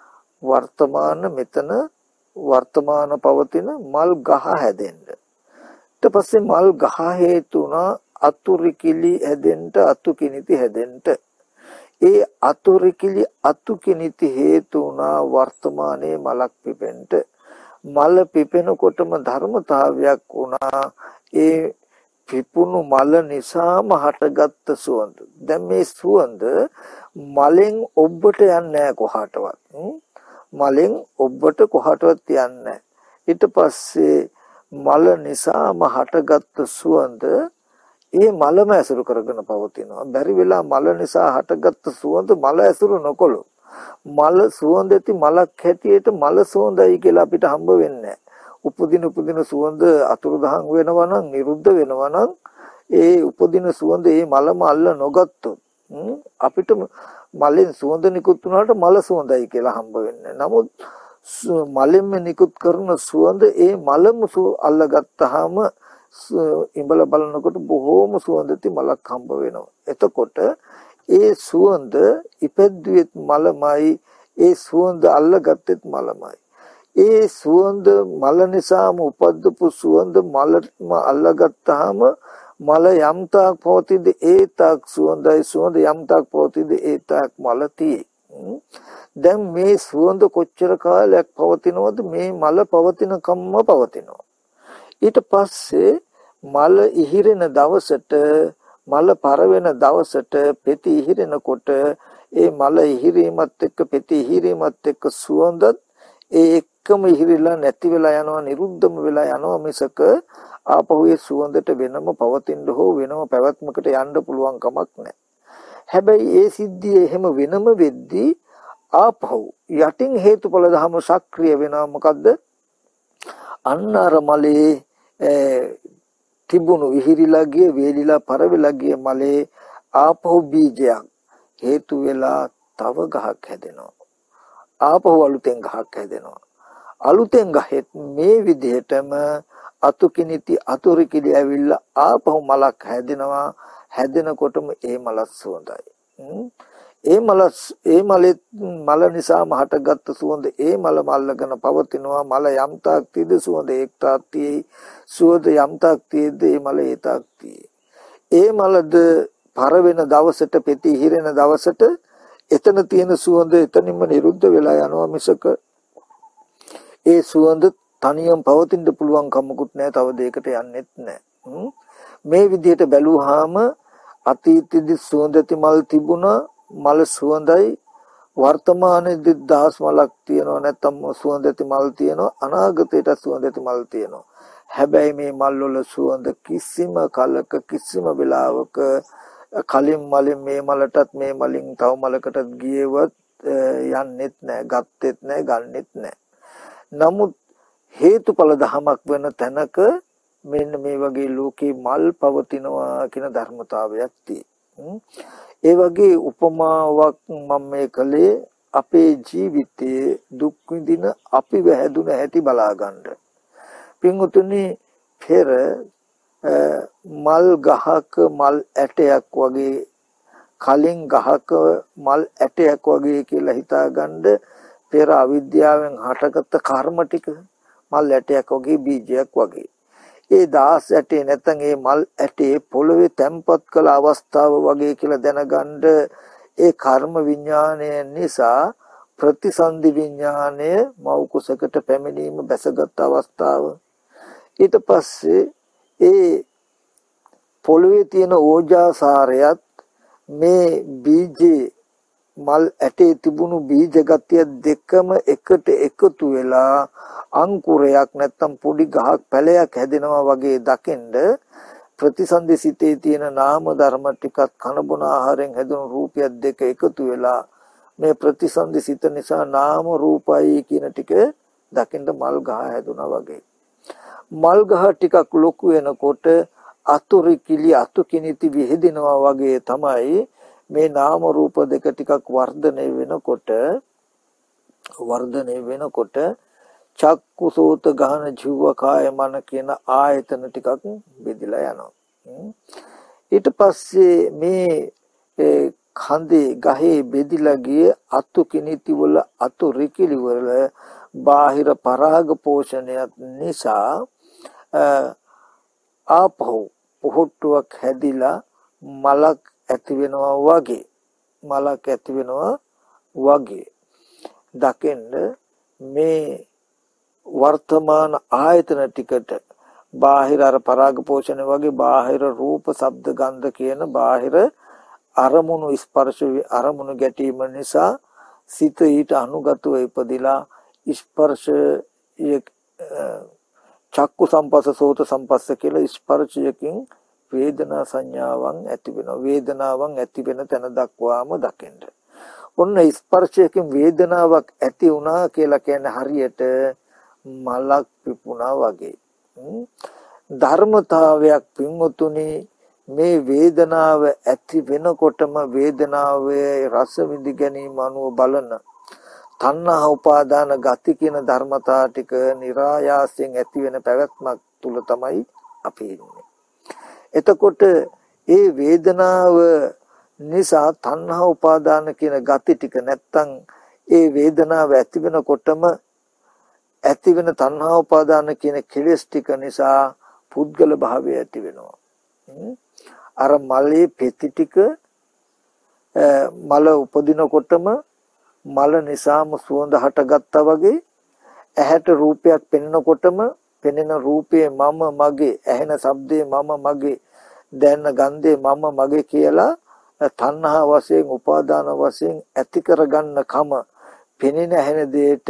වර්තමාන මෙතන වර්තමාන පවතින මල් ගහ හැදෙන්න. ඊට පස්සේ මල් ගහ හේතු වුණා අතුරුකිලි හැදෙන්න, අතු කිනිති හැදෙන්න. ඒ අතුරුකිලි අතු කිනිති හේතු වුණා වර්තමානයේ මලක් පිපෙන්න. මල පිපෙනකොටම ධර්මතාවයක් වුණා ඒ පිපුණු මල නිසාම හටගත්ත සුවඳ. දැන් මේ සුවඳ මලෙන් ඔබට යන්නේ නැහැ කොහාටවත්. මලෙන් ඔබට කොහාටවත් යන්නේ නැහැ. ඊට පස්සේ මල නිසාම හටගත්ත සුවඳ ඒ මලම ඇසුරු කරගෙන පවතිනවා. බැරි වෙලා මල නිසා හටගත්ත සුවඳ මල ඇසුරු නොකොළොත් මල සුවඳ ඇති මලක් හැටියට මල සුවඳයි කියලා අපිට හම්බ වෙන්නේ නැහැ. උපදින උපදින සුවඳ අතුරුදහන් වෙනවා නම් නිරුද්ධ වෙනවා නම් ඒ උපදින සුවඳ ඒ මලම අල්ල නොගත්තොත් අපිට මලෙන් සුවඳ නිකුත් වුණාට මල සුවඳයි කියලා හම්බ වෙන්නේ. නමුත් මලෙන් නිකුත් කරන සුවඳ ඒ මලම අල්ලගත්තාම ඉඹල බලනකොට බොහෝම සුවඳති මලක් හම්බ වෙනවා. එතකොට ඒ සුවඳ ඉපැද්දුවෙත් මලමයි, ඒ සුවඳ අල්ලගත්තෙත් මලමයි. ඒ සුවඳ මල නිසාම උපද්දපු සුවඳ මලම අල්ලගත්තාම මල යම් තාක් පවතිද ඒ තාක් සුවඳයි, සුවඳ යම් තාක් පවතිද ඒ තාක් මල තියෙයි. දැන් මේ සුවඳ කොච්චර කාලයක් පවතිනවද? මේ මල පවතින කම්ම පවතිනවා. ඊට පස්සේ මල ඉහිරෙන දවසට, මල පර වෙන දවසට පෙති ඉහිරෙනකොට ඒ මල ඉහිරීමත් එක්ක පෙති ඉහිරීමත් එක්ක සුවඳත් ඒ එක්කම ඉහිරිලා නැති වෙලා යනවා, නිරුද්ධම වෙලා යනවා මිසක ආපහු ඒ සුවඳට වෙනම පවතින්න හෝ වෙනම පැවැත්මකට යන්න පුළුවන් කමක් නැහැ. හැබැයි ඒ සිද්ධිය එහෙම වෙනම වෙද්දී ආපහු යටින් හේතුඵල ධම සක්‍රිය වෙනවා. මොකද්ද? අන්න අර මලේ තිබුණු විහිරිලා ගිය වේලිලා පරවිලා ගිය මලේ ආපහු බීජයක් හේතු වෙලා තව ගහක් හැදෙනවා. ආපහු අලුතෙන් ගහක් හැදෙනවා. අලුතෙන් ගහෙත් මේ විදිහටම අතුකිනිති අතුරුකිලි ඇවිල්ලා ආපහු මලක් හැදෙනවා. හැදෙනකොටම ඒ මලත් සුවඳයි. ඒ මල ඒ මලේ මල නිසාම හටගත්තු සුවඳ ඒ මල මල්ලගෙන පවතිනවා. මල යම් තාක් තියද සුවඳ එක් තාක් තියෙයි. සුවඳ යම් තාක් තියෙද ඒ මල ඒ තාක් තියෙයි. ඒ මලද පර වෙන දවසට පෙති හිරෙන දවසට එතන තියෙන සුවඳ එතනින්ම නිරුද්ධ වෙලා යනවා මිසක ඒ සුවඳ තනියම පවතින්න පුළුවන් කමකුත් නැහැ. තව දෙයකට යන්නෙත් නැහැ. මේ විදිහට බැලුවාම අතීතයේදී සුවඳති මල් තිබුණා. මල සුවඳයි. වර්තමානයේදී දහස් මලක් තියෙනවා නැත්නම් සුවඳති මල් තියෙනවා. අනාගතයට සුවඳති මල් තියෙනවා. හැබැයි මේ මල් වල සුවඳ කිසිම කලක කිසිම වෙලාවක කලින් මලින් මේ මලටත් මේ මලින් තව මලකටත් ගියේවත් යන්නෙත් නැහැ. ගත්තෙත් නැහැ. ගන්නෙත් නැහැ. නමුත් හේතුඵල ධමයක් වෙන තැනක මෙන්න මේ වගේ ලෝකේ මල් පවතිනවා කියන ධර්මතාවයක් තියෙනවා. ඒ වගේ උපමාවක් මම මේ කලේ අපේ ජීවිතයේ දුක් විඳින අපි වැහැදුන හැටි බලා ගන්න. පින්වතුනි පෙර මල් ගහක මල් ඇටයක් වගේ කලින් ගහක මල් ඇටයක් වගේ කියලා හිතාගන්න පෙර අවිද්‍යාවෙන් හටගත්ත කර්ම ටික මල් ඇටයක් වගේ බීජයක් වගේ. ඒ දාස් ඇටේ නැත්නම් ඒ මල් ඇටේ පොළවේ තැම්පත් කළ අවස්ථාව වගේ කියලා දැනගන්න ඒ කර්ම විඥානය නිසා ප්‍රතිසන්දි විඥානය මව් කුසකට පැමිණීම බැසගත් අවස්ථාව. ඊට පස්සේ ඒ පොළවේ තියෙන ඕජාසාරයත් මේ බීජේ මල් ඇටේ තිබුණු බීජ ගතිය දෙකම එකට එකතු වෙලා අංකුරයක් නැත්තම් පොඩි ගහක් පැලයක් හැදෙනවා වගේ දකින්ද ප්‍රතිසන්දි සිතේ තියෙන නාම ධර්ම ටිකත් කන බොන ආහාරයෙන් හැදුණු රූපයක් දෙක එකතු වෙලා මේ ප්‍රතිසන්දි සිත නිසා නාම රූපයි කියන ටික දකින්ද මල් ගහ හැදුනා වගේ. මල් ගහ ටිකක් ලොකු වෙනකොට අතුරු කිලි අතු කිනිති විහිදෙනවා වගේ තමයි මේ නාම රූප දෙක ටිකක් වර්ධනය වෙනකොට වර්ධනය වෙනකොට චක්කුසෝත ගහන ජීව කාය මන කියන ආයතන ටිකක් බෙදලා යනවා. ඊට පස්සේ මේ කන්දේ ගහේ බෙදිලා ගිය අතු කිනිති වල අතු රිකිලි වල බාහිර පරාග පෝෂණයක් නිසා ආපහු පොහොට්ටුවක් හැදිලා මලක් ඇති වෙනවා වගේ මලක් ඇති වෙනවා වගේ දකින්න මේ වර්තමාන ආයතන ටිකට බාහිර අර පරාග පෝෂණය වගේ බාහිර රූප ශබ්ද ගන්ධ කියන බාහිර අරමුණු ස්පර්ශ අරමුණු ගැටීම නිසා සිත ඊට අනුගතව ඉපදිලා ස්පර්ශය චක්කු සම්පස්ස සෝත සම්පස්ස කියලා ස්පර්ශයකින් වේදනා සංඥාවන් ඇති වෙනවා. වේදනාවන් ඇති වෙන තැන දක්වාම දකින්න. ඔන්න ස්පර්ශයකින් වේදනාවක් ඇති වුණා කියලා කියන්නේ හරියට මලක් පිපුණා වගේ. ධර්මතාවයක් පින්වතුනි මේ වේදනාව ඇති වෙනකොටම වේදනාවේ රස විඳ ගැනීම අනුව බලන තණ්හා උපාදාන ගති කියන ධර්මතා ටික નિરાයාසයෙන් ඇති වෙන පැවැත්මක් තුල තමයි අපි ඉන්නේ. එතකොට ඒ වේදනාව නිසා තණ්හා උපාදාන කියන ගති ටික නැත්තම් ඒ වේදනාව ඇති වෙනකොටම ඇති වෙන තණ්හා උපාදාන කියන කෙලෙස් ටික නිසා පුද්ගල භාවය ඇති වෙනවා. අර මලේ පෙති ටික මල උපදිනකොටම මල නිසාම සුවඳ හටගත්තා වගේ ඇහැට රූපයක් පෙනෙනකොටම පෙනෙන රූපයේ මම මගේ ඇහෙන ශබ්දයේ මම මගේ දැනෙන ගන්ධයේ මම මගේ කියලා තණ්හා වශයෙන් උපාදාන වශයෙන් ඇති කරගන්න කම පෙනෙන ඇහෙන දෙයට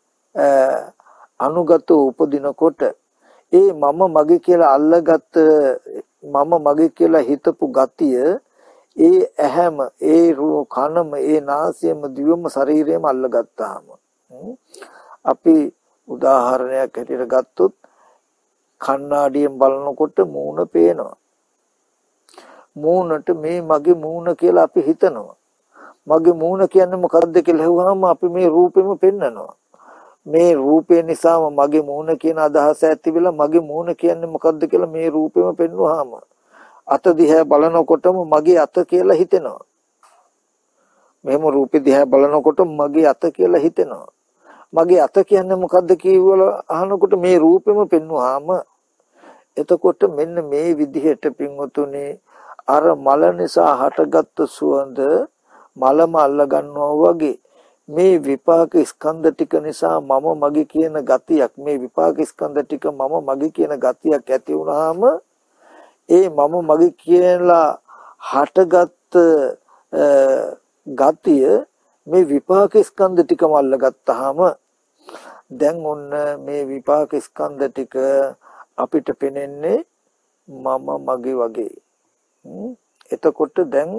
අනුගත උපදිනකොට ඒ මම මගේ කියලා අල්ලගත්ත මම මගේ කියලා හිතපු ගතිය ඒ ඇහැම ඒ රූ කනම ඒ නාසයම දිවම ශරීරයම අල්ලගත්තාම අපි උදාහරණයක් හැටියට ගත්තොත් කණ්ණාඩියෙන් බලනකොට මූණ පේනවා. මූණට මේ මගේ මූණ කියලා අපි හිතනවා. මගේ මූණ කියන්නේ මොකක්ද කියලා අහුවාම අපි මේ රූපෙම පෙන්නනවා. මේ රූපේ නිසාම මගේ මූණ කියන අදහස ඇති වෙලා මගේ මූණ කියන්නේ මොකක්ද කියලා මේ රූපෙම පෙන්වුවාම අත දිහා බලනකොටම මගේ අත කියලා හිතෙනවා. මෙහෙම රූපේ දිහා බලනකොට මගේ අත කියලා හිතෙනවා. මගේ අත කියන්නේ මොකද්ද කියවලා අහනකොට මේ රූපෙම පෙන්වුවාම එතකොට මෙන්න මේ විදිහට පින්වතුනි අර මල නිසා හටගත්තු සුවඳ මලම අල්ල ගන්නවා වගේ මේ විපාක ස්කන්ධ ටික නිසා මම මගේ කියන ගතියක් මේ විපාක ස්කන්ධ ටික මම මගේ කියන ගතියක් ඇති වුනහම ඒ මම මගේ කියලා හටගත් ගතිය මේ විපාක ස්කන්ධ ටිකම අල්ලගත්තාම දැන් ඔන්න මේ විපාක ස්කන්ධ ටික අපිට පෙනෙන්නේ මම මගේ වගේ. එතකොට දැන්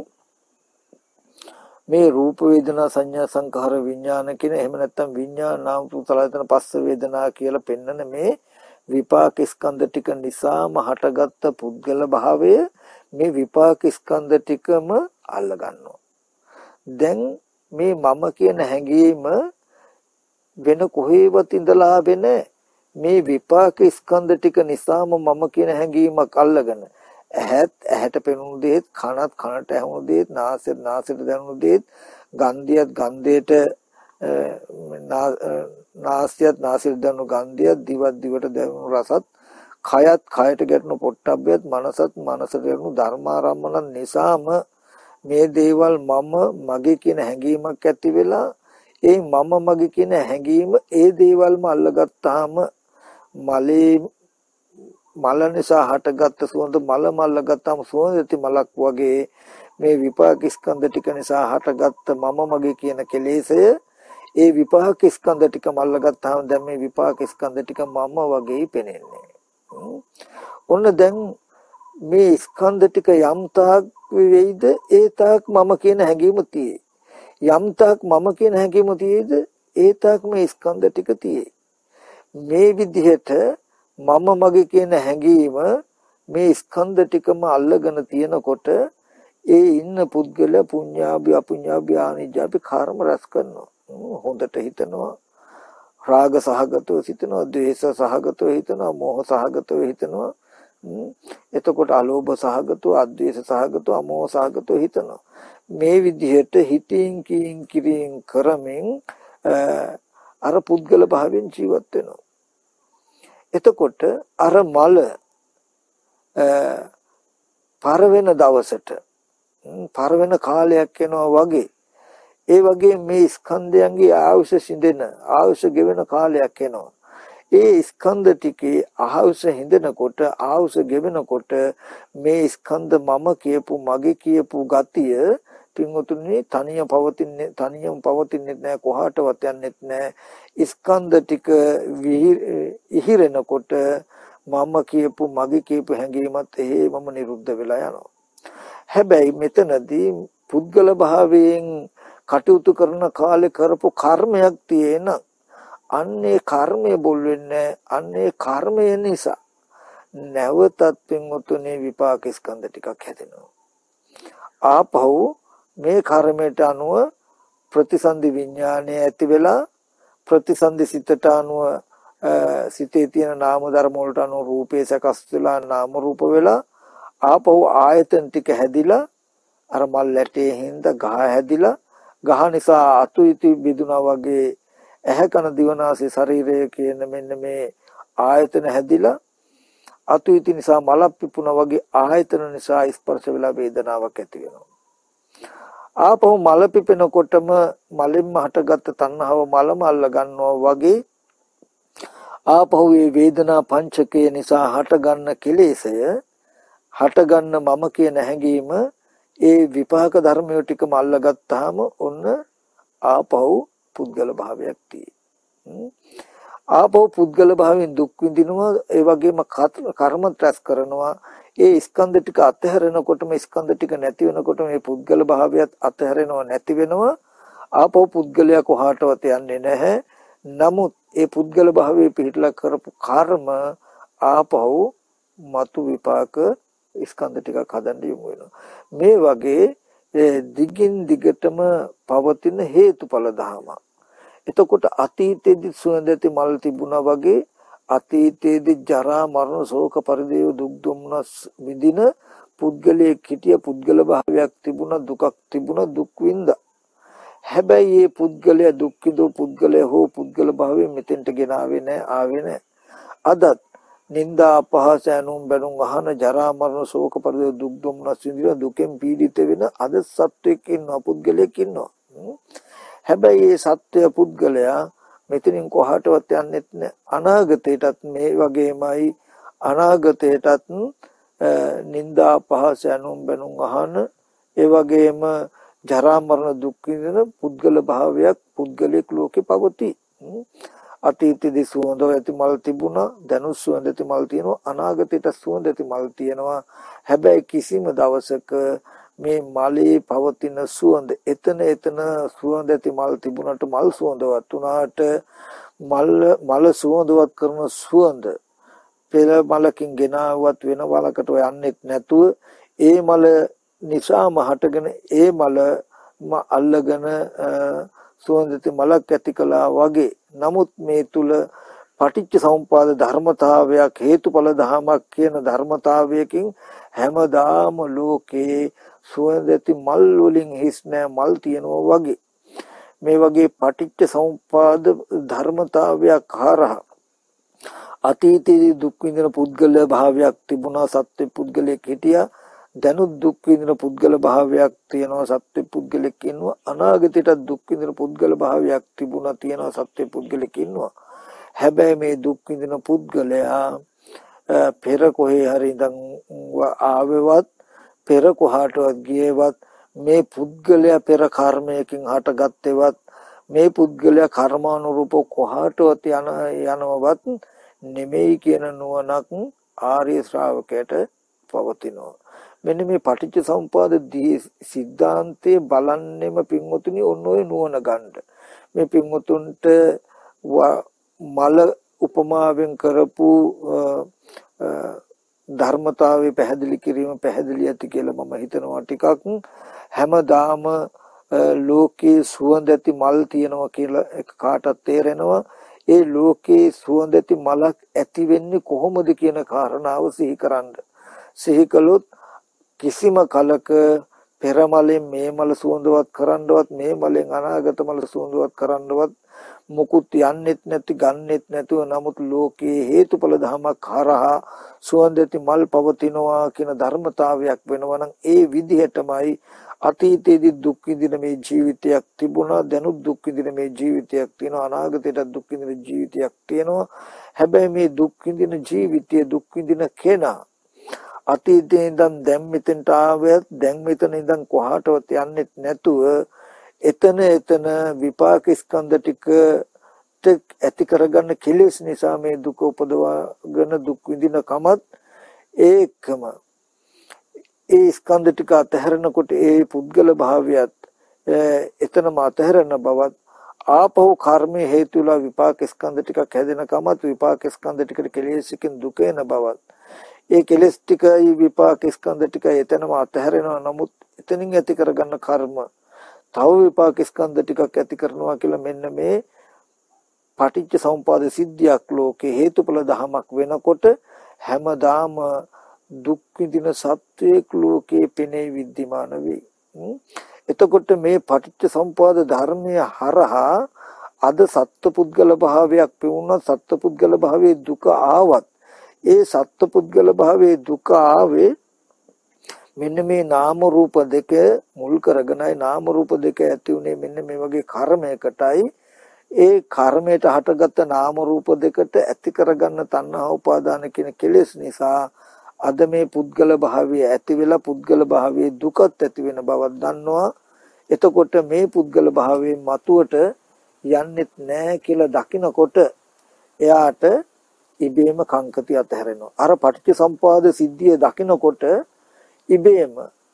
මේ රූප වේදනා සංඥා සංඛාර විඥාන කියන එහෙම නැත්නම් විඥාන නාම රූප සලආයතන පස්ස වේදනා කියලා පෙන්වන මේ විපාක ස්කන්ධ ටික නිසාම හටගත්ත පුද්ගල භාවය මේ විපාක ස්කන්ධ ටිකම අල්ල ගන්නවා. දැන් මේ මම කියන හැඟීම වෙන කොහේවත් ඉඳලා වෙන මේ විපාක ස්කන්ධ ටික නිසාම මම කියන හැඟීමක් අල්ලගෙන ඇහත් ඇහැට පෙනුණු දේත් කනත් කනට ඇහුණු දේත් නාසයට නාසයට දැනුණු දේත් ගන්ධයත් ගන්ධයට නාසයත් නාසයට දැනුණු ගන්ධයත් දිවත් දිවට දැනුණු රසත් කයත් කයට ගැටුණු පොට්ටබ්බයත් මනසත් මනසට ගැටුණු ධර්මාරම්මන නිසාම මේ දේවල් මම මගේ කියන හැඟීමක් ඇති වෙලා ඒ මම මගේ කියන හැඟීම ඒ දේවල්ම අල්ලගත්තාම මලේ මල නිසා හටගත්ත සුවඳ මල මල්ල ගත්තාම සුවඳති මලක් වගේ මේ විපාක ස්කන්ධ ටික නිසා හටගත්ත මම මගේ කියන කෙලෙසය ඒ විපාක ස්කන්ධ ටික මල්ල ගත්තාම දැන් මේ විපාක ස්කන්ධ ටික මම වගේ පෙනෙන්නේ. ඔන්න දැන් මේ ස්කන්ධ ටික යම් තාක් වෙයිද ඒ තාක් මම කියන හැඟීම තියෙයි. යම් තාක් මම කියන හැඟීම තියෙයිද ඒ තාක් මේ ස්කන්ධ ටික තියෙයි. මේ විදිහට මම මගේ කියන හැඟීම මේ ස්කන්ධ ටිකම අල්ලගෙන තියෙනකොට ඒ ඉන්න පුද්ගලයා පුඤ්ඤාභි අපුඤ්ඤාභි ආනිජ්ජාභි කර්ම රැස් කරනවා. හොඳට හිතනවා, රාග සහගතව හිතනවා, ද්වේෂ සහගතව හිතනවා, මෝහ සහගතව හිතනවා. එතකොට අලෝභ සහගතව, අද්වේෂ සහගතව, අමෝහ සහගතව හිතනවා. මේ විදිහට හිතින් කියින් කිරින් කරමින් අර පුද්ගල භාවයෙන් ජීවත් වෙනවා. එතකොට අර මල පර වෙන දවසට පර වෙන කාලයක් එනවා වගේ ඒ වගේ මේ ස්කන්ධයන්ගේ ආයුෂ සිඳෙන ආයුෂ ගෙවෙන කාලයක් එනවා. ඒ ස්කන්ධ ටිකේ ආයුෂ හිඳෙනකොට ආයුෂ ගෙවෙනකොට මේ ස්කන්ධ මම කියපු මගේ කියපු ගතිය පින්වතුනි තනියම පවතින්නේ තනියම පවතින්නේ නැහැ, කොහාටවත් යන්නෙත් නැහැ. ස්කන්ධ ටික ඉහිරෙනකොට මම කියපු මගේ කියපු හැඟීමත් එහෙමම නිරුද්ධ වෙලා යනවා. හැබැයි මෙතනදී පුද්ගල භාවයෙන් කටයුතු කරන කාලේ කරපු කර්මයක් තියෙන අන්නේ කර්මය බොල් වෙන්නේ අන්නේ කර්මය නිසා නැවතත් පින්වතුනි විපාක ස්කන්ධ ටිකක් හැදෙනවා. ආපහු මේ කර්මයට අනුව ප්‍රතිසන්දි විඥානය ඇති වෙලා ප්‍රතිසන්දි සිතට අනුව සිතේ තියෙන නාම ධර්ම වලට අනුව රූපේ සකස් වෙලා නාම රූප වෙලා ආපහු ආයතන ටික හැදිලා අර මල් ලැටේ හින්ද ගහ හැදිලා ගහ නිසා අතු ඉති බිදුනා වගේ ඇහැ කන දිවනාසය ශරීරය කියන මෙන්න මේ ආයතන හැදිලා අතු ඉති නිසා මලක් පිපුණා වගේ ආයතන නිසා ස්පර්ශ වෙලා වේදනාවක් ඇති වෙනවා. ආපහු මල පිපෙනකොටම මලෙන්ම හටගත්ත තණ්හාව මලම අල්ල ගන්නවා වගේ ආපහු මේ වේදනා පංචකය නිසා හටගන්න කෙලෙසය හටගන්න මම කියන හැඟීම ඒ විපාක ධර්මය ටිකම අල්ලගත්තාම ඔන්න ආපහු පුද්ගල භාවයක් තියෙයි. ආපහු පුද්ගල භාවයෙන් දුක් විඳිනවා, ඒ වගේම කර්ම ත්‍රස් කරනවා. ඒ ස්කන්ධ ටික අතහැරෙනකොටම ස්කන්ධ ටික නැති වෙනකොට මේ පුද්ගල භාවයත් අතහැරෙනව නැති වෙනවා. ආපහු පුද්ගලයා කොහාටවත් යන්නේ නැහැ. නමුත් ඒ පුද්ගල භාවයේ පිහිටලා කරපු කර්ම ආපහු මතු විපාක ස්කන්ධ ටිකක් හදන්න යොමු වෙනවා. මේ වගේ දිගින් දිගටම පවතින හේතුඵල ධම. එතකොට අතීතයේදී සුවඳ ඇති මල් තිබුණා වගේ අතීතයේදී ජරා මරණ ශෝක පරිදේව දුක් දුම්නස් විඳින පුද්ගලයෙක් හිටිය පුද්ගල භාවයක් තිබුණා දුකක් තිබුණා දුක් විඳා. හැබැයි මේ පුද්ගලයා දුක් විඳෝ පුද්ගලයා හෝ පුද්ගල භාවයෙන් මෙතෙන්ට ගෙනාවේ නැහැ ආවේ නැහැ. අදත් නිന്ദා අපහාස ඇනුම් බැනුම් අහන ජරා මරණ ශෝක පරිදේව දුක් දුම්නස් විඳින දුකෙන් පීඩිත වෙන අද සත්වෙක් ඉන්නවා පුද්ගලයෙක් ඉන්නවා. හැබැයි මේ සත්‍ය පුද්ගලයා මෙතනින් කොහාටවත් යන්නෙත් නැහැ. අනාගතයටත් මේ වගේමයි අනාගතයටත් නිന്ദා අපහාස ඇනුම් බැනුම් අහන ඒ වගේම ජරා මරණ දුක් විඳින පුද්ගල භාවයක් පුද්ගලෙක් ලෝකේ පවතී. අතීතයේදී සුවඳ ඇති මල් තිබුණා දැනුත් සුවඳ ඇති මල් තියෙනවා අනාගතයට සුවඳ ඇති මල් තියෙනවා. හැබැයි කිසිම දවසක මේ මලේ පවතින සුවඳ එතන එතන සුවඳ ඇති මල් තිබුණාට මල් සුවඳවත් වුණාට මල් මල සුවඳවත් කරන සුවඳ පෙර මලකින් ගෙනාවත් වෙන වලකට යන්නෙත් නැතුව ඒ මල නිසාම හටගෙන ඒ මල අල්ලගෙන සුවඳ ඇති මලක් ඇති කළා වගේ. නමුත් මේ තුල පටිච්ච සමුප්පාද ධර්මතාවයක් හේතුඵල ධමයක් කියන ධර්මතාවයකින් හැමදාම ලෝකේ සුවඳ ඇති මල් වලින් හිස් නැ මල් තියනවා වගේ. මේ වගේ පටිච්ච සමුප්පාද ධර්මතාවයක් හරහා අතීතයේ දුක් විඳින පුද්ගල භාවයක් තිබුණා සත්‍ය පුද්ගලයෙක් හිටියා දැනුත් දුක් විඳින පුද්ගල භාවයක් තියෙනවා සත්‍ය පුද්ගලෙක් ඉන්නවා අනාගතයට දුක් විඳින පුද්ගල භාවයක් තිබුණා තියෙනවා සත්‍ය පුද්ගලෙක් ඉන්නවා. හැබැයි මේ දුක් විඳින පුද්ගලයා පෙර කොහේ හරි ඉඳන් ආවෙවත් පෙර කොහාටවත් ගියේවත් මේ පුද්ගලයා පෙර කර්මයකින් හටගත්තේවත් මේ පුද්ගලයා කර්මානුරූප කොහාටවත් යන යනවත් නෙමෙයි කියන නුවණක් ආර්ය ශ්‍රාවකයට පවතිනවා. මෙන්න මේ පටිච්ච සමුප්පාද සිද්ධාන්තයේ බලන්නෙම පින්වතුනි ඔන්න ඔය නුවණ ගන්න. මේ පින්වතුන්ට මල උපමාවෙන් කරපු ධර්මතාවය පැහැදිලි කිරීම පැහැදිලි ඇති කියලා මම හිතනවා. ටිකක් හැමදාම ලෝකේ සුවඳ ඇති මල් තියෙනවා කියලා කාටත් තේරෙනවා. ඒ ලෝකේ සුවඳ ඇති මලක් ඇති වෙන්නේ කොහොමද කියන කාරණාව සිහි කරන්න. සිහි කළොත් කිසිම කලක පෙර මලෙන් මේ මල සුවඳවත් කරන්නවත් මේ මලෙන් අනාගත මල සුවඳවත් කරන්නවත් මුකුත් යන්නෙත් නැති ගන්නෙත් නැතුව නමුත් ලෝකයේ හේතුඵල ධමයක් හරහා සුවඳ ඇති මල් පවතිනවා කියන ධර්මතාවයක් වෙනවා නම් ඒ විදිහටමයි අතීතයේදී දුක් විඳින මේ ජීවිතයක් තිබුණා දැනුත් දුක් විඳින මේ ජීවිතයක් තියෙනවා අනාගතයට දුක් විඳින ජීවිතයක් තියෙනවා. හැබැයි මේ දුක් විඳින ජීවිතය දුක් විඳින කෙනා අතීතයේ ඉඳන් දැන් මෙතෙන්ට ආවෙත් දැන් මෙතන ඉඳන් කොහාටවත් යන්නෙත් නැතුව එතන එතන විපාක ස්කන්ධ ටික ඇති කරගන්න කෙලෙස් නිසා මේ දුක උපදවාගෙන දුක් විඳින කමත් ඒකම ඒ ස්කන්ධ ටික අතහැරනකොට ඒ පුද්ගල භාවයත් එතනම අතහැරන බවත් ආපහු කර්මයේ හේතුලා විපාක ස්කන්ධ ටිකක් හැදෙන කමත් විපාක ස්කන්ධ ටිකට කෙලෙස්කින් දුක එන බවත් ඒ කෙලෙස් ටිකයි විපාක ස්කන්ධ ටිකයි එතනම අතහැරෙනවා. නමුත් එතනින් ඇති කරගන්න කර්ම තව විපාක ස්කන්ධ ටිකක් ඇති කරනවා කියලා මෙන්න මේ පටිච්ච සමුප්පාද සිද්ධියක් ලෝකේ හේතුඵල ධමයක් වෙනකොට හැමදාම දුක් විඳින සත්වයක් ලෝකේ පෙනේ විද්‍යමාන වේ. එතකොට මේ පටිච්ච සමුප්පාද ධර්මය හරහා අද සත්පුද්ගල භාවයක් පෙවුණා සත්පුද්ගල භාවයේ දුක ආවත් ඒ සත්පුද්ගල භාවයේ දුක ආවේ මෙන්න මේ නාම රූප දෙක මුල් කරගෙනයි නාම රූප දෙක ඇති උනේ මෙන්න මේ වගේ කර්මයකටයි. ඒ කර්මයට හටගත්ත නාම රූප දෙකට ඇති කරගන්න තණ්හා උපාදාන කියන කෙලෙස් නිසා අද මේ පුද්ගල භාවය ඇති වෙලා පුද්ගල භාවයේ දුකත් ඇති වෙන බවක් දන්නවා. එතකොට මේ පුද්ගල භාවයේ මතුවට යන්නෙත් නැහැ කියලා දකිනකොට එයාට ඉබේම කංකති අතහැරෙනවා. අර පටිච්ච සමුප්පාද සිද්ධිය දකිනකොට ඉබේම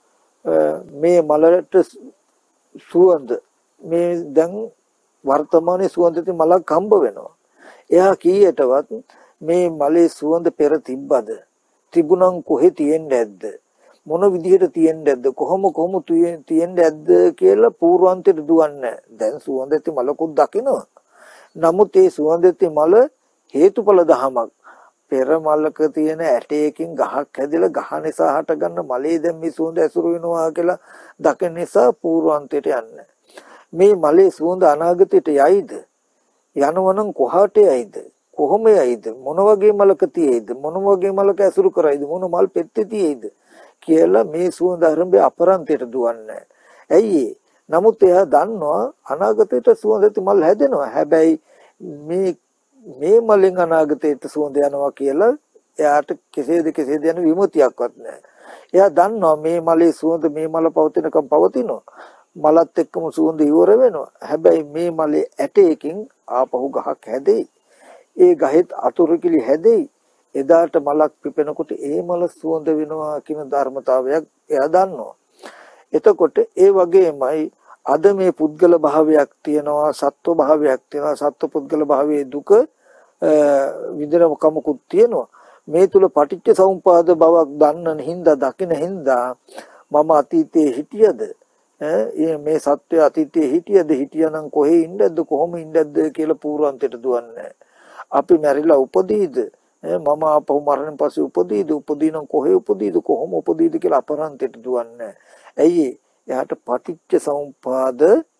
මේ මලට සුවඳ මේ දැන් වර්තමානයේ සුවඳති මලක් හම්බ වෙනවා. එයා කීයටවත් මේ මලේ සුවඳ පෙර තිබ්බද? තිබුණම් කොහෙ තියෙන්නේ නැද්ද? මොන විදිහට තියෙන්නේ නැද්ද? කොහොම කොහොම තියෙන්නේ නැද්ද කියලා පූර්වාන්තයට දුවන්නේ. දැන් සුවඳ ඇති මලකුත් දකිනවා. නමුත් ඒ සුවඳ ඇති මල හේතුඵල ධමයක්. පෙර මලක තියෙන ඇටයකින් ගහක් හැදිලා ගහ නිසා හටගන්න මලේ දැන් මේ සුවඳ ඇසුරු වෙනවා කියලා දකින නිසා පූර්වාන්තයට යන්නේ. මේ මලේ සුවඳ අනාගතයට යයිද? යනවනම් කොහාට යයිද? කොහොම යයිද? මොන වගේ මලක තියෙයිද? මොන වගේ මලක ඇසුරු කරයිද? මොන මල් පෙත්තේ තියෙයිද කියලා මේ සුවඳ අරඹේ අපරන්තයට දුවන්නේ. ඇයි? නමුත් එයා දන්නවා අනාගතයට සුවඳ ඇති මල් හැදෙනවා. හැබැයි මේ මේ මලෙන් අනාගතයට සුවඳ යනවා කියලා එයාට කෙසේද කෙසේද යන විමුතියක්වත් නැහැ. එයා දන්නවා මේ මලේ සුවඳ මේ මල පවතිනකම් පවතිනවා. මලත් එක්කම සුවඳ ඉවර වෙනවා. හැබැයි මේ මලේ ඇටයකින් ආපහු ගහක් හැදෙයි. ඒ ගහෙත් අතුරුකිලි හැදෙයි. එදාට මලක් පිපෙනකොට ඒ මල සුවඳ වෙනවා කියන ධර්මතාවයක් එයා දන්නවා. එතකොට ඒ වගේමයි අද මේ පුද්ගල භාවයක් තියෙනවා, සත්ව භාවයක් තියෙනවා. සත්ව පුද්ගල භාවයේ දුක විඳින කමකුත් තියෙනවා. මේ තුල පටිච්ච සමුපාද බවක් දන්නන හින්දා දකින හින්දා මම අතීතයේ හිටියද මේ සත්‍ය අතීතයේ හිටියද හිටියානම් කොහේ ඉන්නද කොහොම ඉන්නද කියලා පූර්වාන්තයට දුවන්නේ. අපි මැරිලා උපදීද මම ආපහු මරණයෙන් පස්සේ උපදීද උපදීනම් කොහේ උපදීද කොහොම උපදීද කියලා අපරන්තයට දුවන්නේ. ඇයි? එයාට පටිච්ච සමුපාද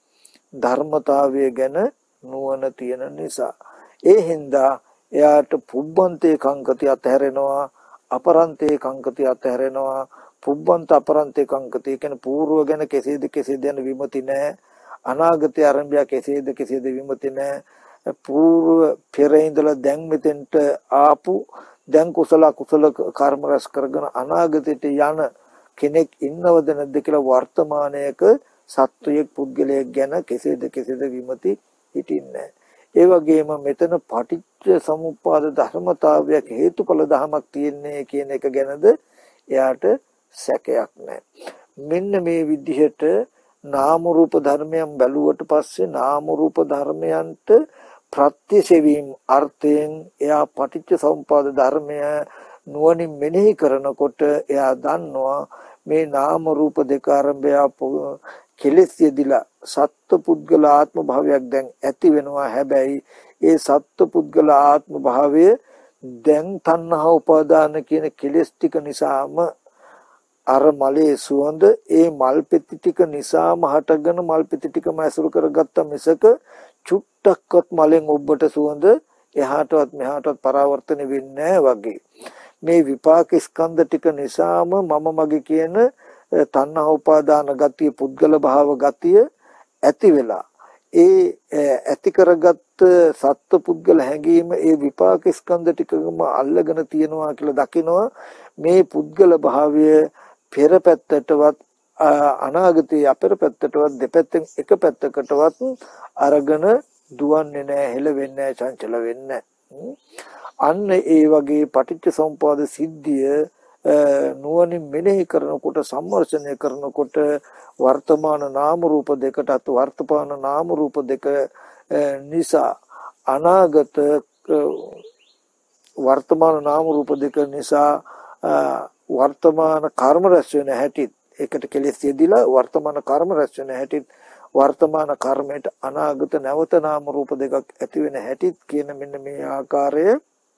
ධර්මතාවය ගැන නුවණ තියෙන නිසා. ඒ හින්දා එයාට පුබ්බන්තේ කංකති අතහැරෙනවා, අපරන්තේ කංකති අතහැරෙනවා. පුබ්බන්ත අපරන්තේ කංකති කියන పూర్ව ගැන කෙසේද කෙසේද යන විමති නැහැ. අනාගතය ආරම්භය කෙසේද කෙසේද විමති නැහැ. పూర్ව පෙර ඉඳලා දැන් මෙතෙන්ට ආපු දැන් කුසල කුසල කර්ම රැස් කරගෙන අනාගතයට යන කෙනෙක් ඉන්නවද නැද්ද කියලා වර්තමානයක සත්වයක් පුද්ගලයෙක් ගැන කෙසේද කෙසේද විමති හිටින්නේ. ඒ වගේම මෙතන පටිච්ච සමුප්පාද ධර්මතාවයක් හේතුඵල ධමයක් තියෙන්නේ කියන එක ගැනද එයාට සැකයක් නැහැ. මෙන්න මේ විදිහට නාම රූප ධර්මයන් බැලුවට පස්සේ නාම රූප ධර්මයන්ට ප්‍රත්‍යසෙවීම අර්ථයෙන් එයා පටිච්ච සමුප්පාද ධර්මය නුවණින් මෙනෙහි කරනකොට එයා දන්නවා මේ නාම රූප දෙක ආරම්භය කෙලෙස් යදිලා සත්ව පුද්ගල ආත්ම භාවයක් දැන් ඇති වෙනවා. හැබැයි ඒ සත්ව පුද්ගල ආත්ම භාවය දැන් තණ්හා උපාදාන කියන කෙලෙස් ටික නිසාම අර මලේ සුවඳ ඒ මල් පෙති ටික නිසාම හටගෙන මල් පෙති ටිකම ඇසුරු කරගත්ත මිසක චුට්ටක්වත් මලෙන් ඔබට සුවඳ එහාටවත් මෙහාටවත් පරාවර්තන වෙන්නේ වගේ. මේ විපාක ස්කන්ධ ටික නිසාම මම මගේ කියන තණ්හා උපාදාන ගතිය පුද්ගල භාව ගතිය ඇති වෙලා ඒ ඇති කරගත් සත්ව පුද්ගල හැඟීම ඒ විපාක ස්කන්ධ ටිකම අල්ලගෙන තියනවා කියලා දකිනවා. මේ පුද්ගල භාවය පෙර පැත්තටවත් අනාගතයේ අපර පැත්තටවත් දෙපැත්තෙන් එක පැත්තකටවත් අරගෙන දුවන්නේ නැහැ, හෙල වෙන්නේ නැහැ, චංචල වෙන්නේ නැහැ. අන්න ඒ වගේ පටිච්ච සමුප්පාද සිද්ධිය නුවණින් මෙනෙහි කරනකොට සම්මර්ෂණය කරනකොට වර්තමාන නාම රූප දෙකටත් වර්තමාන නාම රූප දෙක නිසා අනාගත වර්තමාන නාම රූප දෙක නිසා වර්තමාන කර්ම රැස් වෙන හැටි එකට කෙලෙස් යෙදිලා වර්තමාන කර්ම රැස් වෙන හැටි වර්තමාන කර්මයට අනාගත නැවත නාම රූප දෙකක් ඇති වෙන හැටි කියන මෙන්න මේ ආකාරය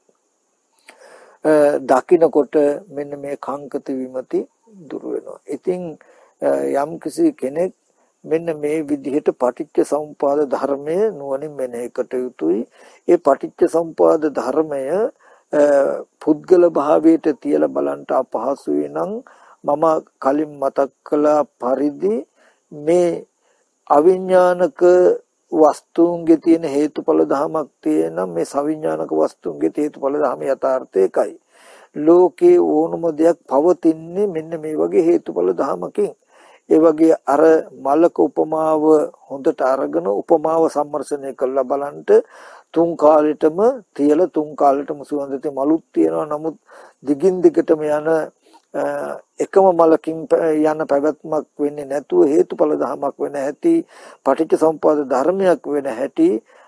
දකින්නකොට මෙන්න මේ කාංකත විමති දුර වෙනවා. ඉතින් යම් කිසි කෙනෙක් මෙන්න මේ විදිහට පටිච්ච සමුපාද ධර්මය නුවණින් මෙනෙහි කට යුතුයි. ඒ පටිච්ච සමුපාද ධර්මය පුද්ගල භාවයට තියලා බලන්න අපහසුයි නම් මම කලින් මතක් කළ පරිදි මේ අවිඥානික වස්තුන්ගේ තියෙන හේතුඵල ධමයක් තියෙන මේ සවිඥානික වස්තුන්ගේ හේතුඵල ධම යථාර්ථය එකයි. ලෝකේ ඕනම දෙයක් පවතින්නේ මෙන්න මේ වගේ හේතුඵල ධමකින්. ඒ වගේ අර මලක උපමාව හොඳට අරගෙන උපමාව සම්මර්ෂණය කරලා බලන්න තුන් කාලෙටම තියලා තුන් කාලෙටම සුවඳති මලුත් තියෙනවා. නමුත් දිගින් දිගටම යන එකම මලකින් යන පැවැත්මක් වෙන්නේ නැතුව හේතුඵල ධමයක් වෙන හැටි පටිච්ච සමුප්පාද ධර්මයක් වෙන හැටි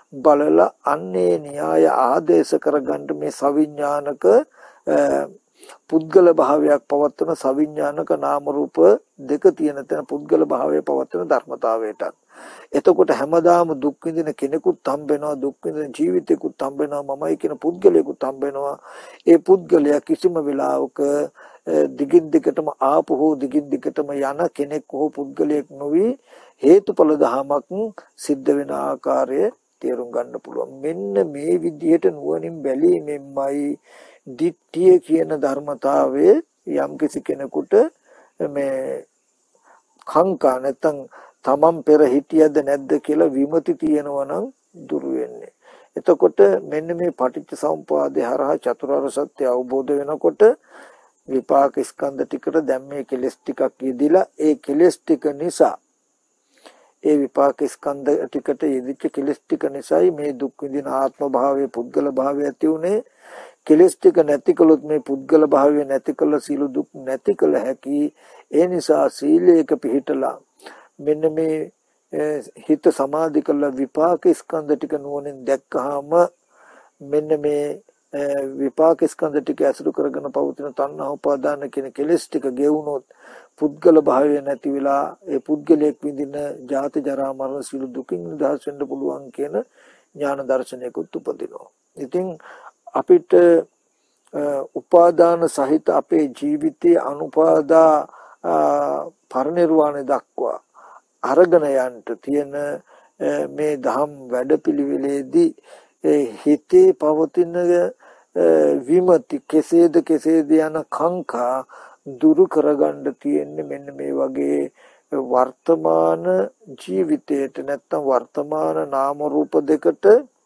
බලලා අන්නේ න්‍යාය ආදේශ කරගන්න මේ සවිඥානික පුද්ගල භාවයක් පවත්වන සවිඥානික නාම රූප දෙක තියෙන තැන පුද්ගල භාවය පවත්වන ධර්මතාවයටත් එතකොට හැමදාම දුක් විඳින කෙනෙකුත් හම්බ වෙනවා දුක් විඳින ජීවිතේකුත් හම්බ වෙනවා මමයි කියන පුද්ගලයෙකුත් හම්බ වෙනවා ඒ පුද්ගලයා කිසිම වෙලාවක දිගින් දිගටම ආපු හෝ දිගින් දිගටම යන කෙනෙක් හෝ පුද්ගලයෙක් නොවි හේතුඵල ධමයක් සිද්ධ වෙන ආකාරය තේරුම් ගන්න පුළුවන් මෙන්න මේ විදිහට නුවණින් බැලීමෙන්මයි දිට්ඨිය කියන ධර්මතාවයේ යම් කිසි කෙනෙකුට මේ කාංකා නැත්නම් තමන් පෙර හිටියද නැද්ද කියලා විමති තියෙනවා නම් දුරු වෙන්නේ. එතකොට මෙන්න මේ පටිච්ච සමුප්පාදේ හරහා චතුරාර්ය සත්‍ය අවබෝධ වෙනකොට විපාක ස්කන්ධ ටිකට දැන් මේ කෙලස් ටිකක් යෙදිලා ඒ කෙලස් ටික නිසා ඒ විපාක ස්කන්ධ ටිකට යෙදිච්ච කෙලස් ටික නිසායි මේ දුක් විඳින ආත්ම භාවයේ පුද්ගල භාවය ඇති උනේ. කෙලස් ටික නැති කළොත් මේ පුද්ගල භාවය නැති කළ සීල දුක් නැති කළ හැකි. ඒ නිසා සීලයක පිහිටලා මෙන්න මේ හිත සමාධි කළ විපාක ස්කන්ධ ටික නුවණින් දැක්කහම මෙන්න මේ විපාක ස්කන්ධ ටික ඇසුරු කරගෙන පවතින තණ්හා උපාදාන කියන කෙලස් ටික ගෙවුනොත් පුද්ගල භාවය නැති වෙලා ඒ පුද්ගලයෙක් විඳින ජාති ජරා මරණ සීල දුකින් නිදහස් වෙන්න පුළුවන් කියන ඥාන දර්ශනයකුත් උපදිනවා. ඉතින් අපිට උපාදාන සහිත අපේ ජීවිතයේ අනුපාදා පරිනිර්වාණය දක්වා අරගෙන යන්න තියෙන මේ ධම් වැඩපිළිවෙලේදී හිතේ පවතින විමති කෙසේද කෙසේද යන කාංකා දුරු කරගන්න තියෙන්නේ මෙන්න මේ වගේ වර්තමාන ජීවිතයට නැත්තම් වර්තමාන නාම රූප දෙකට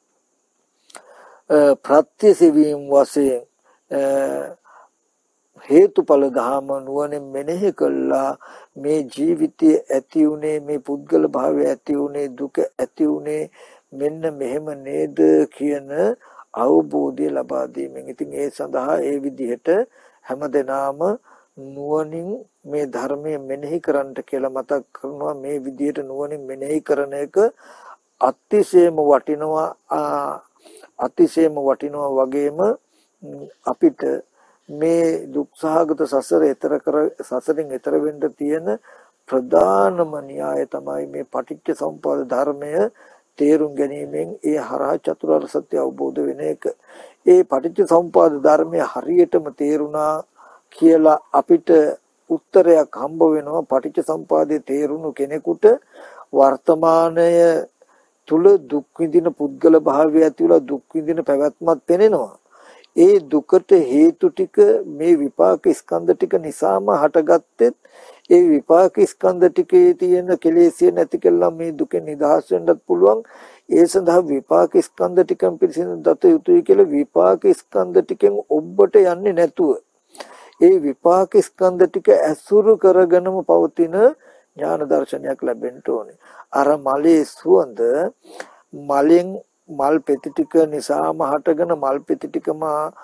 ප්‍රත්‍යසෙවීම වශයෙන් හේතුඵල ධම නුවණින් මෙනෙහි කළා මේ ජීවිතයේ ඇති උනේ මේ පුද්ගල භාවය ඇති උනේ දුක ඇති උනේ මෙන්න මෙහෙම නේද කියන අවබෝධය ලබා දීමෙන් ඉතින් ඒ සඳහා ඒ විදිහට හැමදෙනාම නුවණින් මේ ධර්මය මෙනෙහි කරන්නට කියලා මතක් කරනවා මේ විදිහට නුවණින් මෙනෙහි කරන එක අතිශයම වටිනවා අතිශයම වටිනවා වගේම අපිට මේ දුක්සහගත සසර ඈතර කර සසරින් ඈතර වෙන්න තියෙන ප්‍රධානම න්‍යාය තමයි මේ පටිච්ච සමුප්පාද ධර්මය තේරුම් ගැනීමෙන් ඒ හරහා චතුරාර්ය සත්‍ය අවබෝධ වෙන එක. ඒ පටිච්ච සමුප්පාද ධර්මය හරියටම තේරුණා කියලා අපිට උත්තරයක් හම්බ වෙනවා. පටිච්ච සමුප්පාදයේ තේරුණු කෙනෙකුට වර්තමානය තුල දුක් විඳින පුද්ගල භාවය ඇතිවලා දුක් විඳින පැවැත්මක් පෙනෙනවා. ඒ දුකට හේතු ටික මේ විපාක ස්කන්ධ ටික නිසාම හටගත්තෙත් ඒ විපාක ස්කන්ධ ටිකේ තියෙන කෙලෙසිය නැති කළා මේ දුකෙන් නිදහස් වෙන්නත් පුළුවන්. ඒ සඳහා විපාක ස්කන්ධ ටිකම් පිළිසින දත යුතුයි කියලා විපාක ස්කන්ධ ටිකෙන් ඔබට යන්නේ නැතුව ඒ විපාක ස්කන්ධ ටික ඇසුරු කරගෙනම පවතින ඥාන දර්ශනයක් ලැබෙන්න ඕනේ. අර මලේ සුවඳ මලෙන් මල් පෙති ටික නිසාම හටගෙන මල් පෙති ටිකම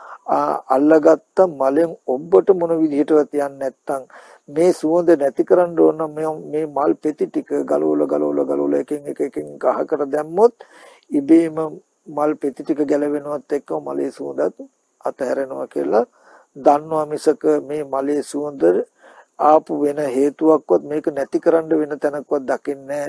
අල්ලගත්ත මලෙන් ඔබට මොන විදිහටවත් යන්නේ නැත්තම් මේ සුවඳ නැති කරන්න ඕන මේ මල් පෙති ටික ගලවල ගලවල ගලවල එකෙන් එක එකෙන් ගහකට දැම්මොත් ඉබේම මල් පෙති ටික ගැලවෙනවත් එක්ක මලේ සුවඳත් අතහැරෙනවා කියලා දන්නවා මිසක මේ මලේ සුවඳ ආපු වෙන හේතුවක්වත් මේක නැති කරන්න වෙන තැනක්වත් දකින්නේ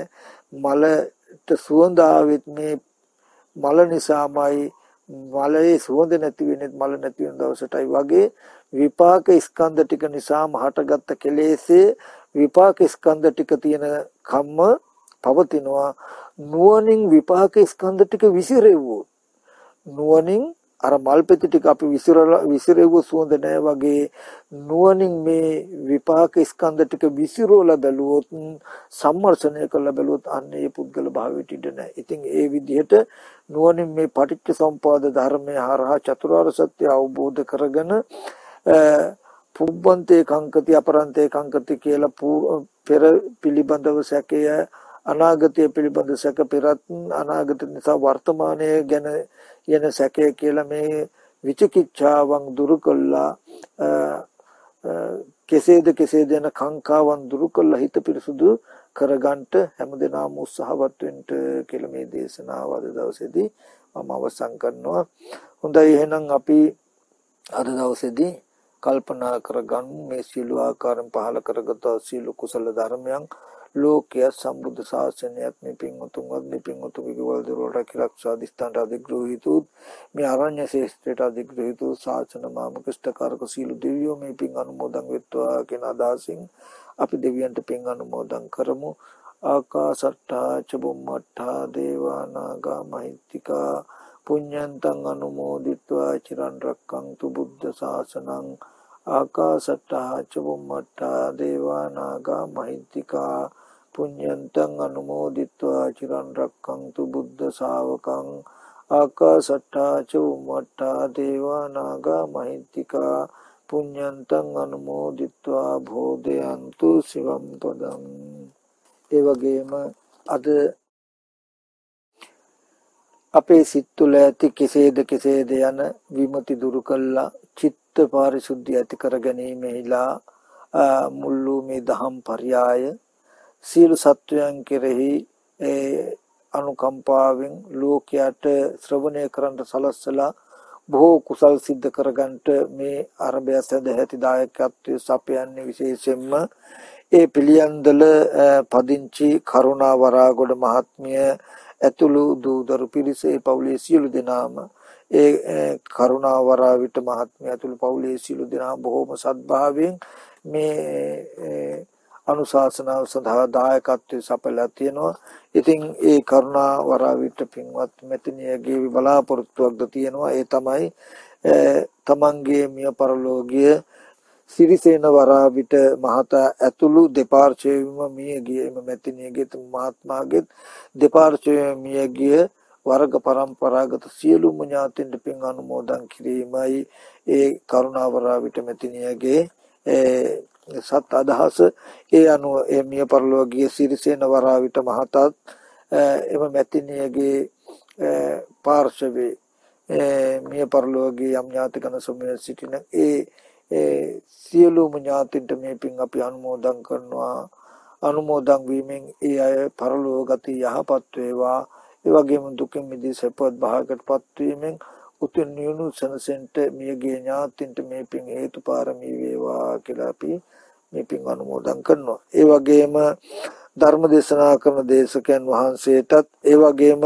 මලට සුවඳ ආවෙත් මේ මල නිසාමයි මලේ සුවඳ නැති වෙන්නේ මල නැති වෙන දවසටයි වගේ විපාක ස්කන්ධ ටික නිසාම හටගත්ත කෙලෙසේ විපාක ස්කන්ධ ටික තියෙන කම්ම පවතිනවා. නුවණින් විපාක ස්කන්ධ ටික විසිරෙව්වොත් නුවණින් අර මල්පෙති ටික අපි විසිරලා විසිරෙව්ව සුවඳ නැහැ වගේ නුවණින් මේ විපාක ස්කන්ධ ටික විසිරෝලා බැලුවොත් සම්මර්ෂණය කරලා බැලුවොත් අන්නේ පුද්ගල භාවයට ඉඳ නැහැ. ඉතින් ඒ විදිහට නුවණින් මේ පටිච්ච සමුප්පාද ධර්මය හරහා චතුරාර්ය සත්‍ය අවබෝධ කරගෙන පුබ්බන්තේ කංකති අපරන්තේ කංකති කියලා පෙර පිළිබඳව සැකය අනාගතය පිළිබඳ සැක පෙරත් අනාගත නිසා වර්තමානයේ ගැන යන සැකය කියලා මේ විචිකිච්ඡාවන් දුරු කළා කෙසේද කෙසේද යන කාංකාවන් දුරු කළා හිත පිරිසුදු කරගන්නට හැමදෙනාම උත්සාහවත් වෙන්න කියලා මේ දේශනාව අද දවසේදී මම අවසන් කරනවා. හොඳයි, එහෙනම් අපි අද දවසේදී කල්පනා කරගමු මේ සීල ආකාරයෙන් පහල කරගත් සීල කුසල ධර්මයන් ලෝකයේ සම්බුද්ධ ශාසනයත් මේ පින්වතුන්වත් මේ පින්වතුන්ගේ ගෙවල් දොරවල් රැකිරක්ෂා දිස්ත්‍රාන්ත අධිග්‍රහීතු මේ ආරණ්‍ය ශේෂ්ත්‍රයට අධිග්‍රහීතු ශාසන මාමකෂ්ඨකාරක සීල දෙවියෝ මේ පින් අනුමෝදන් වෙත්වා කියන අදහසින් අපි දෙවියන්ට පින් අනුමෝදන් කරමු. ආකාසට්ටා චුම්මට්ටා දේවා නාග මහිත්‍තිකා පුඤ්ඤන්තං අනුමෝදිත්වා චිරන් රැක්කන්තු බුද්ධ ශාසනං. ආකාසට්ටා චුම්මට්ටා දේවා නාග මහිත්‍තිකා පුඤ්ඤන්තං අනුමෝදිත්වා චිරන් රැක්කන්තු බුද්ධ ශාවකං. ආකාසට්ටා චුම්මට්ටා දේවා නාග මහිත්‍තිකා පුඤ්ඤන්තං අනුමෝදිත්වා භෝදයන්තු සිවම් පදං. ඒ වගේම අද අපේ සිත් තුළ ඇති කෙසේද කෙසේද යන විමුති දුරු කළා චිත්ත පාරිශුද්ධිය ඇති කර ගැනීමෙහිලා මුල්ලු මේ දහම් පරයය සීල සත්වයන් කෙරෙහි අනුකම්පාවෙන් ලෝකයට ශ්‍රවණය කරන්න සලස්සලා බොහෝ කුසල් සිද්ධ කරගන්නට මේ අරබය සදැහැති දායකත්වයේ සපයන්නේ විශේෂයෙන්ම ඒ පිළියන්දල පදිංචි කරුණා වරාගොඩ මහත්මිය ඇතුළු දූදරු පිරිස ඒ පවුලේ සියලු දෙනාම ඒ කරුණා වරාවිට මහත්මිය ඇතුළු පවුලේ සියලු දෙනා බොහෝම සද්භාවයෙන් මේ අනුශාසනාව සඳහා දායකත්වයේ සපයලා තියෙනවා. ඉතින් ඒ කරුණා වරාවිට පින්වත් මෙතනියගේ බලාපොරොත්තුවක්ද තියෙනවා. ඒ තමයි තමන්ගේ මිය පරලෝකීය සිරිසේන වරාවිට මහතා ඇතුළු දෙපාර්ශ්වයේම මියගිය එම මෙතනියගේ මහත්මාගේ දෙපාර්ශ්වයේ මියගිය වර්ග පරම්පරාගත සියලුම ඥාතින්ට පින් අනුමෝදන් කිරීමයි ඒ කරුණා වරාවිට මෙතනියගේ සත් අදහස. ඒ අනුව ඒ මිය පරලෝකීය සිරිසේන වරාවිට මහතත් එම මෙතනියගේ පාර්ශවයේ මිය පරලෝකීය යම් ඥාතිකන සමුය සිටින ඒ ඒ සියලුම ඥාතින්ට මේ පින් අපි අනුමෝදන් කරනවා. අනුමෝදන් වීමෙන් ඒ අය පරලෝකගත යහපත් වේවා. ඒ වගේම දුකින් මිදී සපවත් භාගයටපත් වීමෙන් උතුම් නිවන සැනසෙන්නට මියගේ ඥාතින්ට මේ පින් හේතුපාරමී වේවා කියලා අපි මේ පින් අනුමෝදන් කරනවා. ඒ වගේම ධර්ම දේශනා කරන දේශකයන් වහන්සේටත් ඒ වගේම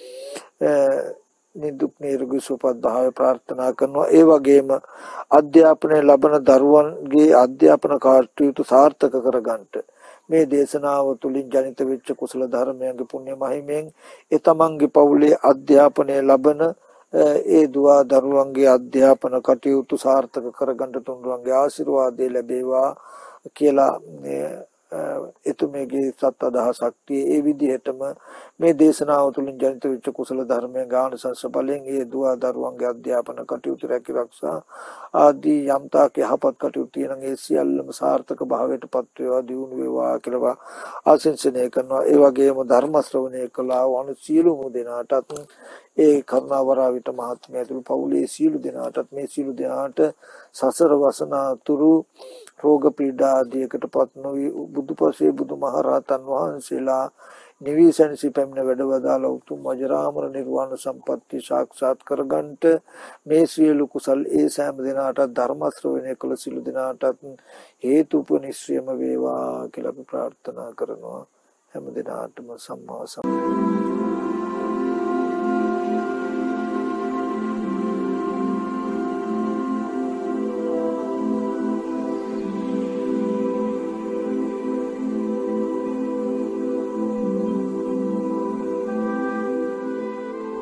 නිදුක් නිරෝගී සුවපත් භාවය ප්‍රාර්ථනා කරනවා. ඒ වගේම අධ්‍යාපනය ලබන දරුවන්ගේ අධ්‍යාපන කටයුතු සාර්ථක කරගන්නට මේ දේශනාව තුළින් ජනිත වෙච්ච කුසල ධර්මයන්ගේ පුණ්‍ය මහිමෙන් ඒ තමන්ගේ පවුලේ අධ්‍යාපනය ලබන ඒ දුවා දරුවන්ගේ අධ්‍යාපන කටයුතු සාර්ථක කරගන්න තුන්රුවන්ගේ ආශිර්වාදය ලැබේවා කියලා එතුමේගේ සත් අදහසක් tie. ඒ විදිහටම මේ දේශනාව තුළින් ජනිත වෙච්ච කුසල ධර්මයන් ගානසංස බලෙන් ඒ දුවා දරුවන්ගේ අධ්‍යාපන කටයුතු රැකිරක්ෂා ආදී යම්තාක යහපත් කටයුතු තියෙන ඒ සියල්ලම සාර්ථක භාවයට පත් වේවා දියුණු වේවා කියලා ආශිර්වාදනය කරනවා. ඒ වගේම ධර්ම ශ්‍රවණය කළා වුණු සියලුම දෙනාටත් ඒ කරුණාවරාවිට මහත්මිය ඇතුළු පවුලේ සියලු දෙනාටත් මේ සියලු දෙනාට සසර වසනාතුරු රෝග පීඩා ආදියකටපත් නොවි බුදුපසේ බුදුමහරහතන් වහන්සේලා නිවිසන්සි පැමිණ වැඩවදාලා උතුම් අජරාමර නිර්වාණ සම්පත්තිය සාක්ෂාත් කරගන්නට මේ සියලු කුසල් ඒ සෑම දිනාට ධර්ම ශ්‍රවණය කළ සියලු දිනාටත් හේතුපනිශ්‍රයම වේවා කියලා අපි ප්‍රාර්ථනා කරනවා. හැම දිනාටම සම්මා සම්බුද්ධ